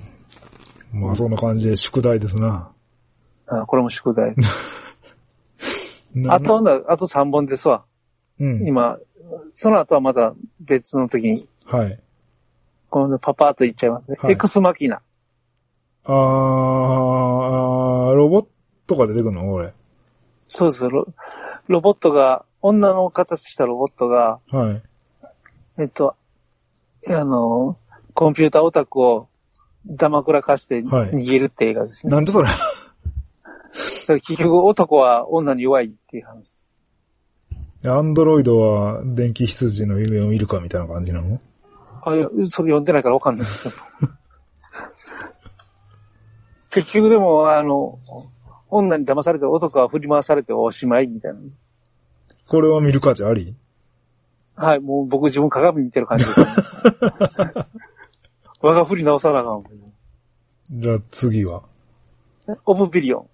Speaker 1: まあそんな感じで宿題ですな。
Speaker 2: ああ、これも宿題。あと、あとさんぼんですわ。うん。今、その後はまた別の時に。はい。このパパーっと言っちゃいますね。はい、エクスマキナ。
Speaker 1: あー、ロボットが出てくるの俺。
Speaker 2: そうですロ。ロボットが、女の形したロボットが、はい。えっと、あの、コンピューターオタクをダマくらかして逃げるって映画ですね。
Speaker 1: はい、なんでそれ
Speaker 2: 結局男は女に弱いっていう話。
Speaker 1: アンドロイドは電気羊の夢を見るかみたいな感じなの？
Speaker 2: あ、いや、それ読んでないからわかんないですけど。 結局でも、あの、女に騙されて男は振り回されておしまいみたいな。
Speaker 1: これは見る価値あり？
Speaker 2: はい、もう僕自分鏡見てる感じです、ね。我が振り直さなあかん。
Speaker 1: じゃあ次は
Speaker 2: オブビリオン。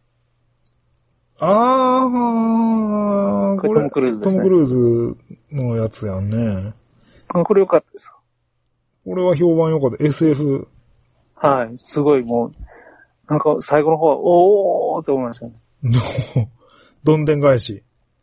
Speaker 1: あー、
Speaker 2: これトム・クルーズですね。
Speaker 1: トム・クルーズのやつやんね。
Speaker 2: これ良かったです。
Speaker 1: これは評判良かった。エスエフ。
Speaker 2: はい、すごいもう、なんか最後の方は、おーって思いましたね。
Speaker 1: どんでん返し。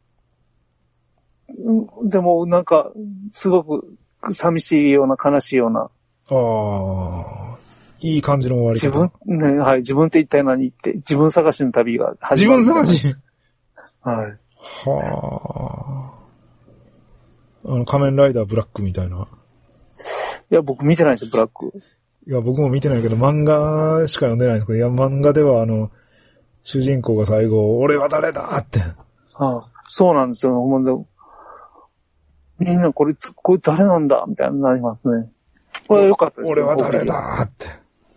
Speaker 2: でもなんか、すごく寂しいような悲しいような。
Speaker 1: ああ、いい感じの終わり方。
Speaker 2: 自分、ね、はい、自分って一体何って、自分探しの旅が始
Speaker 1: まる。自分探し
Speaker 2: はい。
Speaker 1: はあ。あの、仮面ライダーブラックみたいな。
Speaker 2: いや、僕見てないですよ、ブラック。
Speaker 1: いや、僕も見てないけど、漫画しか読んでないんですけど、いや、漫画ではあの、主人公が最後、俺は誰だって。
Speaker 2: はあ、そうなんですよ、ほんと。みんなこれ、これ誰なんだみたいになりますね。これは良かったですね。
Speaker 1: 俺は誰だって。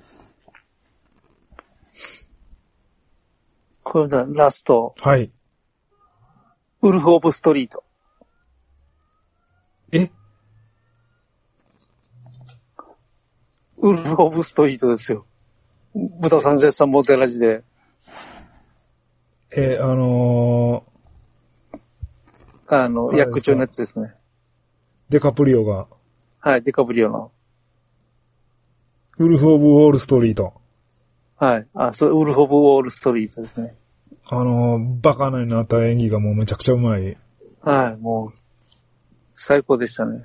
Speaker 2: これだ、ラスト。
Speaker 1: はい。
Speaker 2: ウルフ・オブ・ストリート。
Speaker 1: え
Speaker 2: ウルフ・オブ・ストリートですよ。豚さん絶賛モテラジで。
Speaker 1: え、あの
Speaker 2: ー、あの、役中のやつですね。
Speaker 1: デカプリオが。
Speaker 2: はい、デカプリオの。
Speaker 1: ウルフ・オブ・ウォール・ストリート。
Speaker 2: はい。あ、そう、ウルフ・オブ・ウォール・ストリートですね。
Speaker 1: あの、バカなになった演技がもうめちゃくちゃうまい。
Speaker 2: はい、もう、最高でしたね。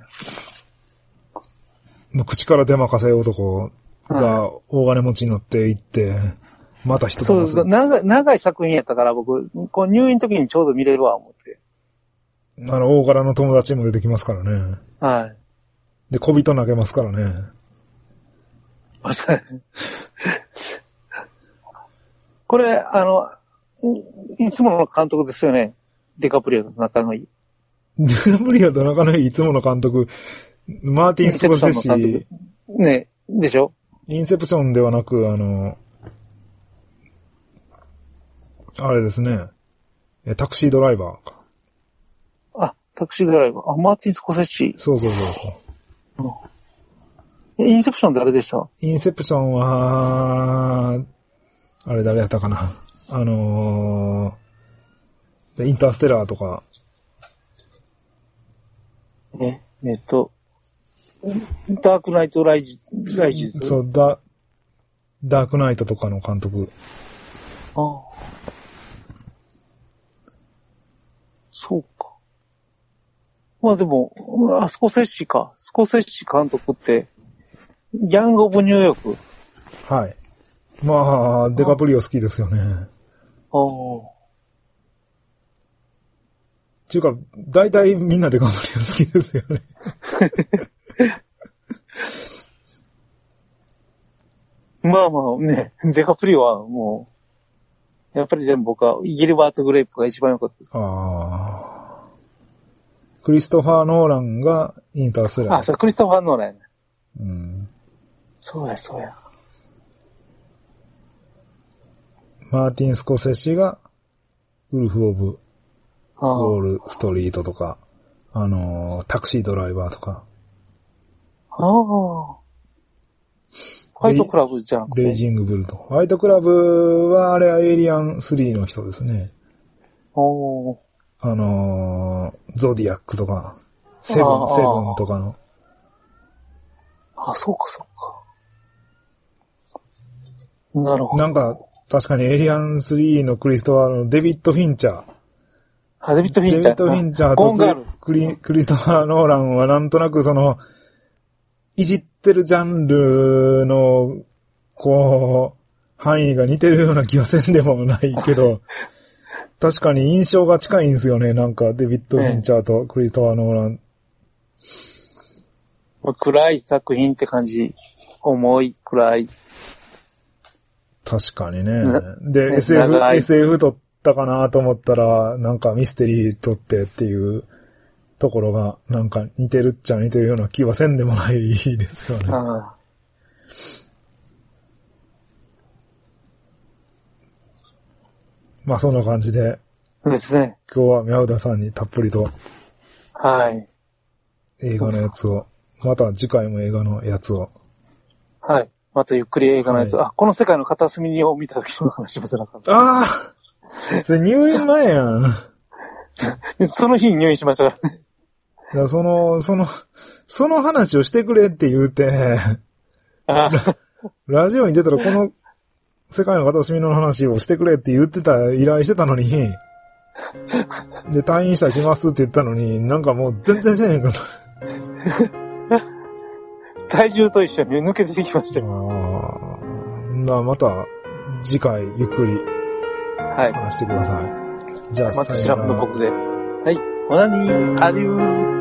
Speaker 1: 口から出まかせ男が大金持ちになっていって、はい、また人と
Speaker 2: そう、長い、長い作品やったから僕、こう入院の時にちょうど見れるわ、思って。
Speaker 1: あの、大柄の友達も出てきますからね。
Speaker 2: はい。
Speaker 1: で、小人投げますからね。
Speaker 2: ましたね。これ、あの、いつもの監督ですよね。デカプリオと仲のいい。
Speaker 1: デカプリオと仲のいいいつもの監督、マーティン・スコセッシ。
Speaker 2: ね、でしょ？
Speaker 1: インセプションではなく、あの、あれですね。タクシードライバーか。
Speaker 2: あ、タクシードライバー。あ、マーティン・スコセッシ。
Speaker 1: そうそうそうそう。
Speaker 2: うん、インセプション誰でした？
Speaker 1: インセプションは、あれ誰やったかな。あのー、インターステラーとか。
Speaker 2: え、えっと、ダークナイトライジ、ライジズ。
Speaker 1: そう、ダ、ダークナイトとかの監督。
Speaker 2: ああ。そうか。まあでも、あ、スコセッシか。スコセッシ監督って、ギャング・オブ・ニューヨーク。
Speaker 1: はい。まあ、デカプリオ好きですよね。あ
Speaker 2: あ。
Speaker 1: っていうか、大体みんなデカプリオ好きですよね。
Speaker 2: まあまあね、デカプリオはもう、やっぱりでも僕はギルバート・グレイプが一番良かったです。
Speaker 1: ああ。クリストファー・ノーランがインターステラー。
Speaker 2: あ、そう、クリストファー・ノーランやね。
Speaker 1: うん。
Speaker 2: そうや、そうや。
Speaker 1: マーティン・スコセッシがウルフ・オブ・ウォール・ストリートとか、あのー、タクシードライバーとか。
Speaker 2: ああ。ファイトクラブじゃなくて。
Speaker 1: レイジングブルと。ファイトクラブはあれはエイリアンスリーの人ですね。
Speaker 2: おー。
Speaker 1: あのー、ゾディアックとか、セブン、セブンとかの。
Speaker 2: あ、そうかそうか。なるほど。
Speaker 1: なんか、確かにエイリアンスリーのクリストファーのデビッド・フィンチャー。
Speaker 2: あ、デビッド・フィンチャー。
Speaker 1: デビッド・フィンチャーとクリ、クリストファー・ノーランはなんとなくその、いじってるジャンルの、こう、範囲が似てるような気はせんでもないけど、確かに印象が近いんですよね。なんか、デビッド・フィンチャーとクリストファー・ノーラン。
Speaker 2: まあ、暗い作品って感じ。重い、暗い。
Speaker 1: 確かにね。で、ね、エスエフ、エスエフ 撮ったかなと思ったら、なんかミステリー撮ってっていうところが、なんか似てるっちゃ似てるような気はせんでもないですよね。ああ、 まあそんな感じで。
Speaker 2: そうですね。
Speaker 1: 今日は宮田さんにたっぷりと。
Speaker 2: はい。
Speaker 1: 映画のやつを。また次回も映画のやつを。
Speaker 2: はい。またゆっくり映画のやつ。はい、あ、この世界の片隅を見た時の話もせなかった。
Speaker 1: ああそれ入院前やん。
Speaker 2: その日に入院しましたからね。
Speaker 1: いや、その、その、その話をしてくれって言うて、ラ, ラジオに出たらこの世界の片隅の話をしてくれって言ってた、依頼してたのに、で、退院したりしますって言ったのに、なんかもう全然せえへんかった。
Speaker 2: 体重と一緒に抜けてきましたよ。
Speaker 1: ああ。な、また、次回ゆっくり、話してください。はい、じゃあ、
Speaker 2: また知らんの僕で。はい。オナニー、アデュー。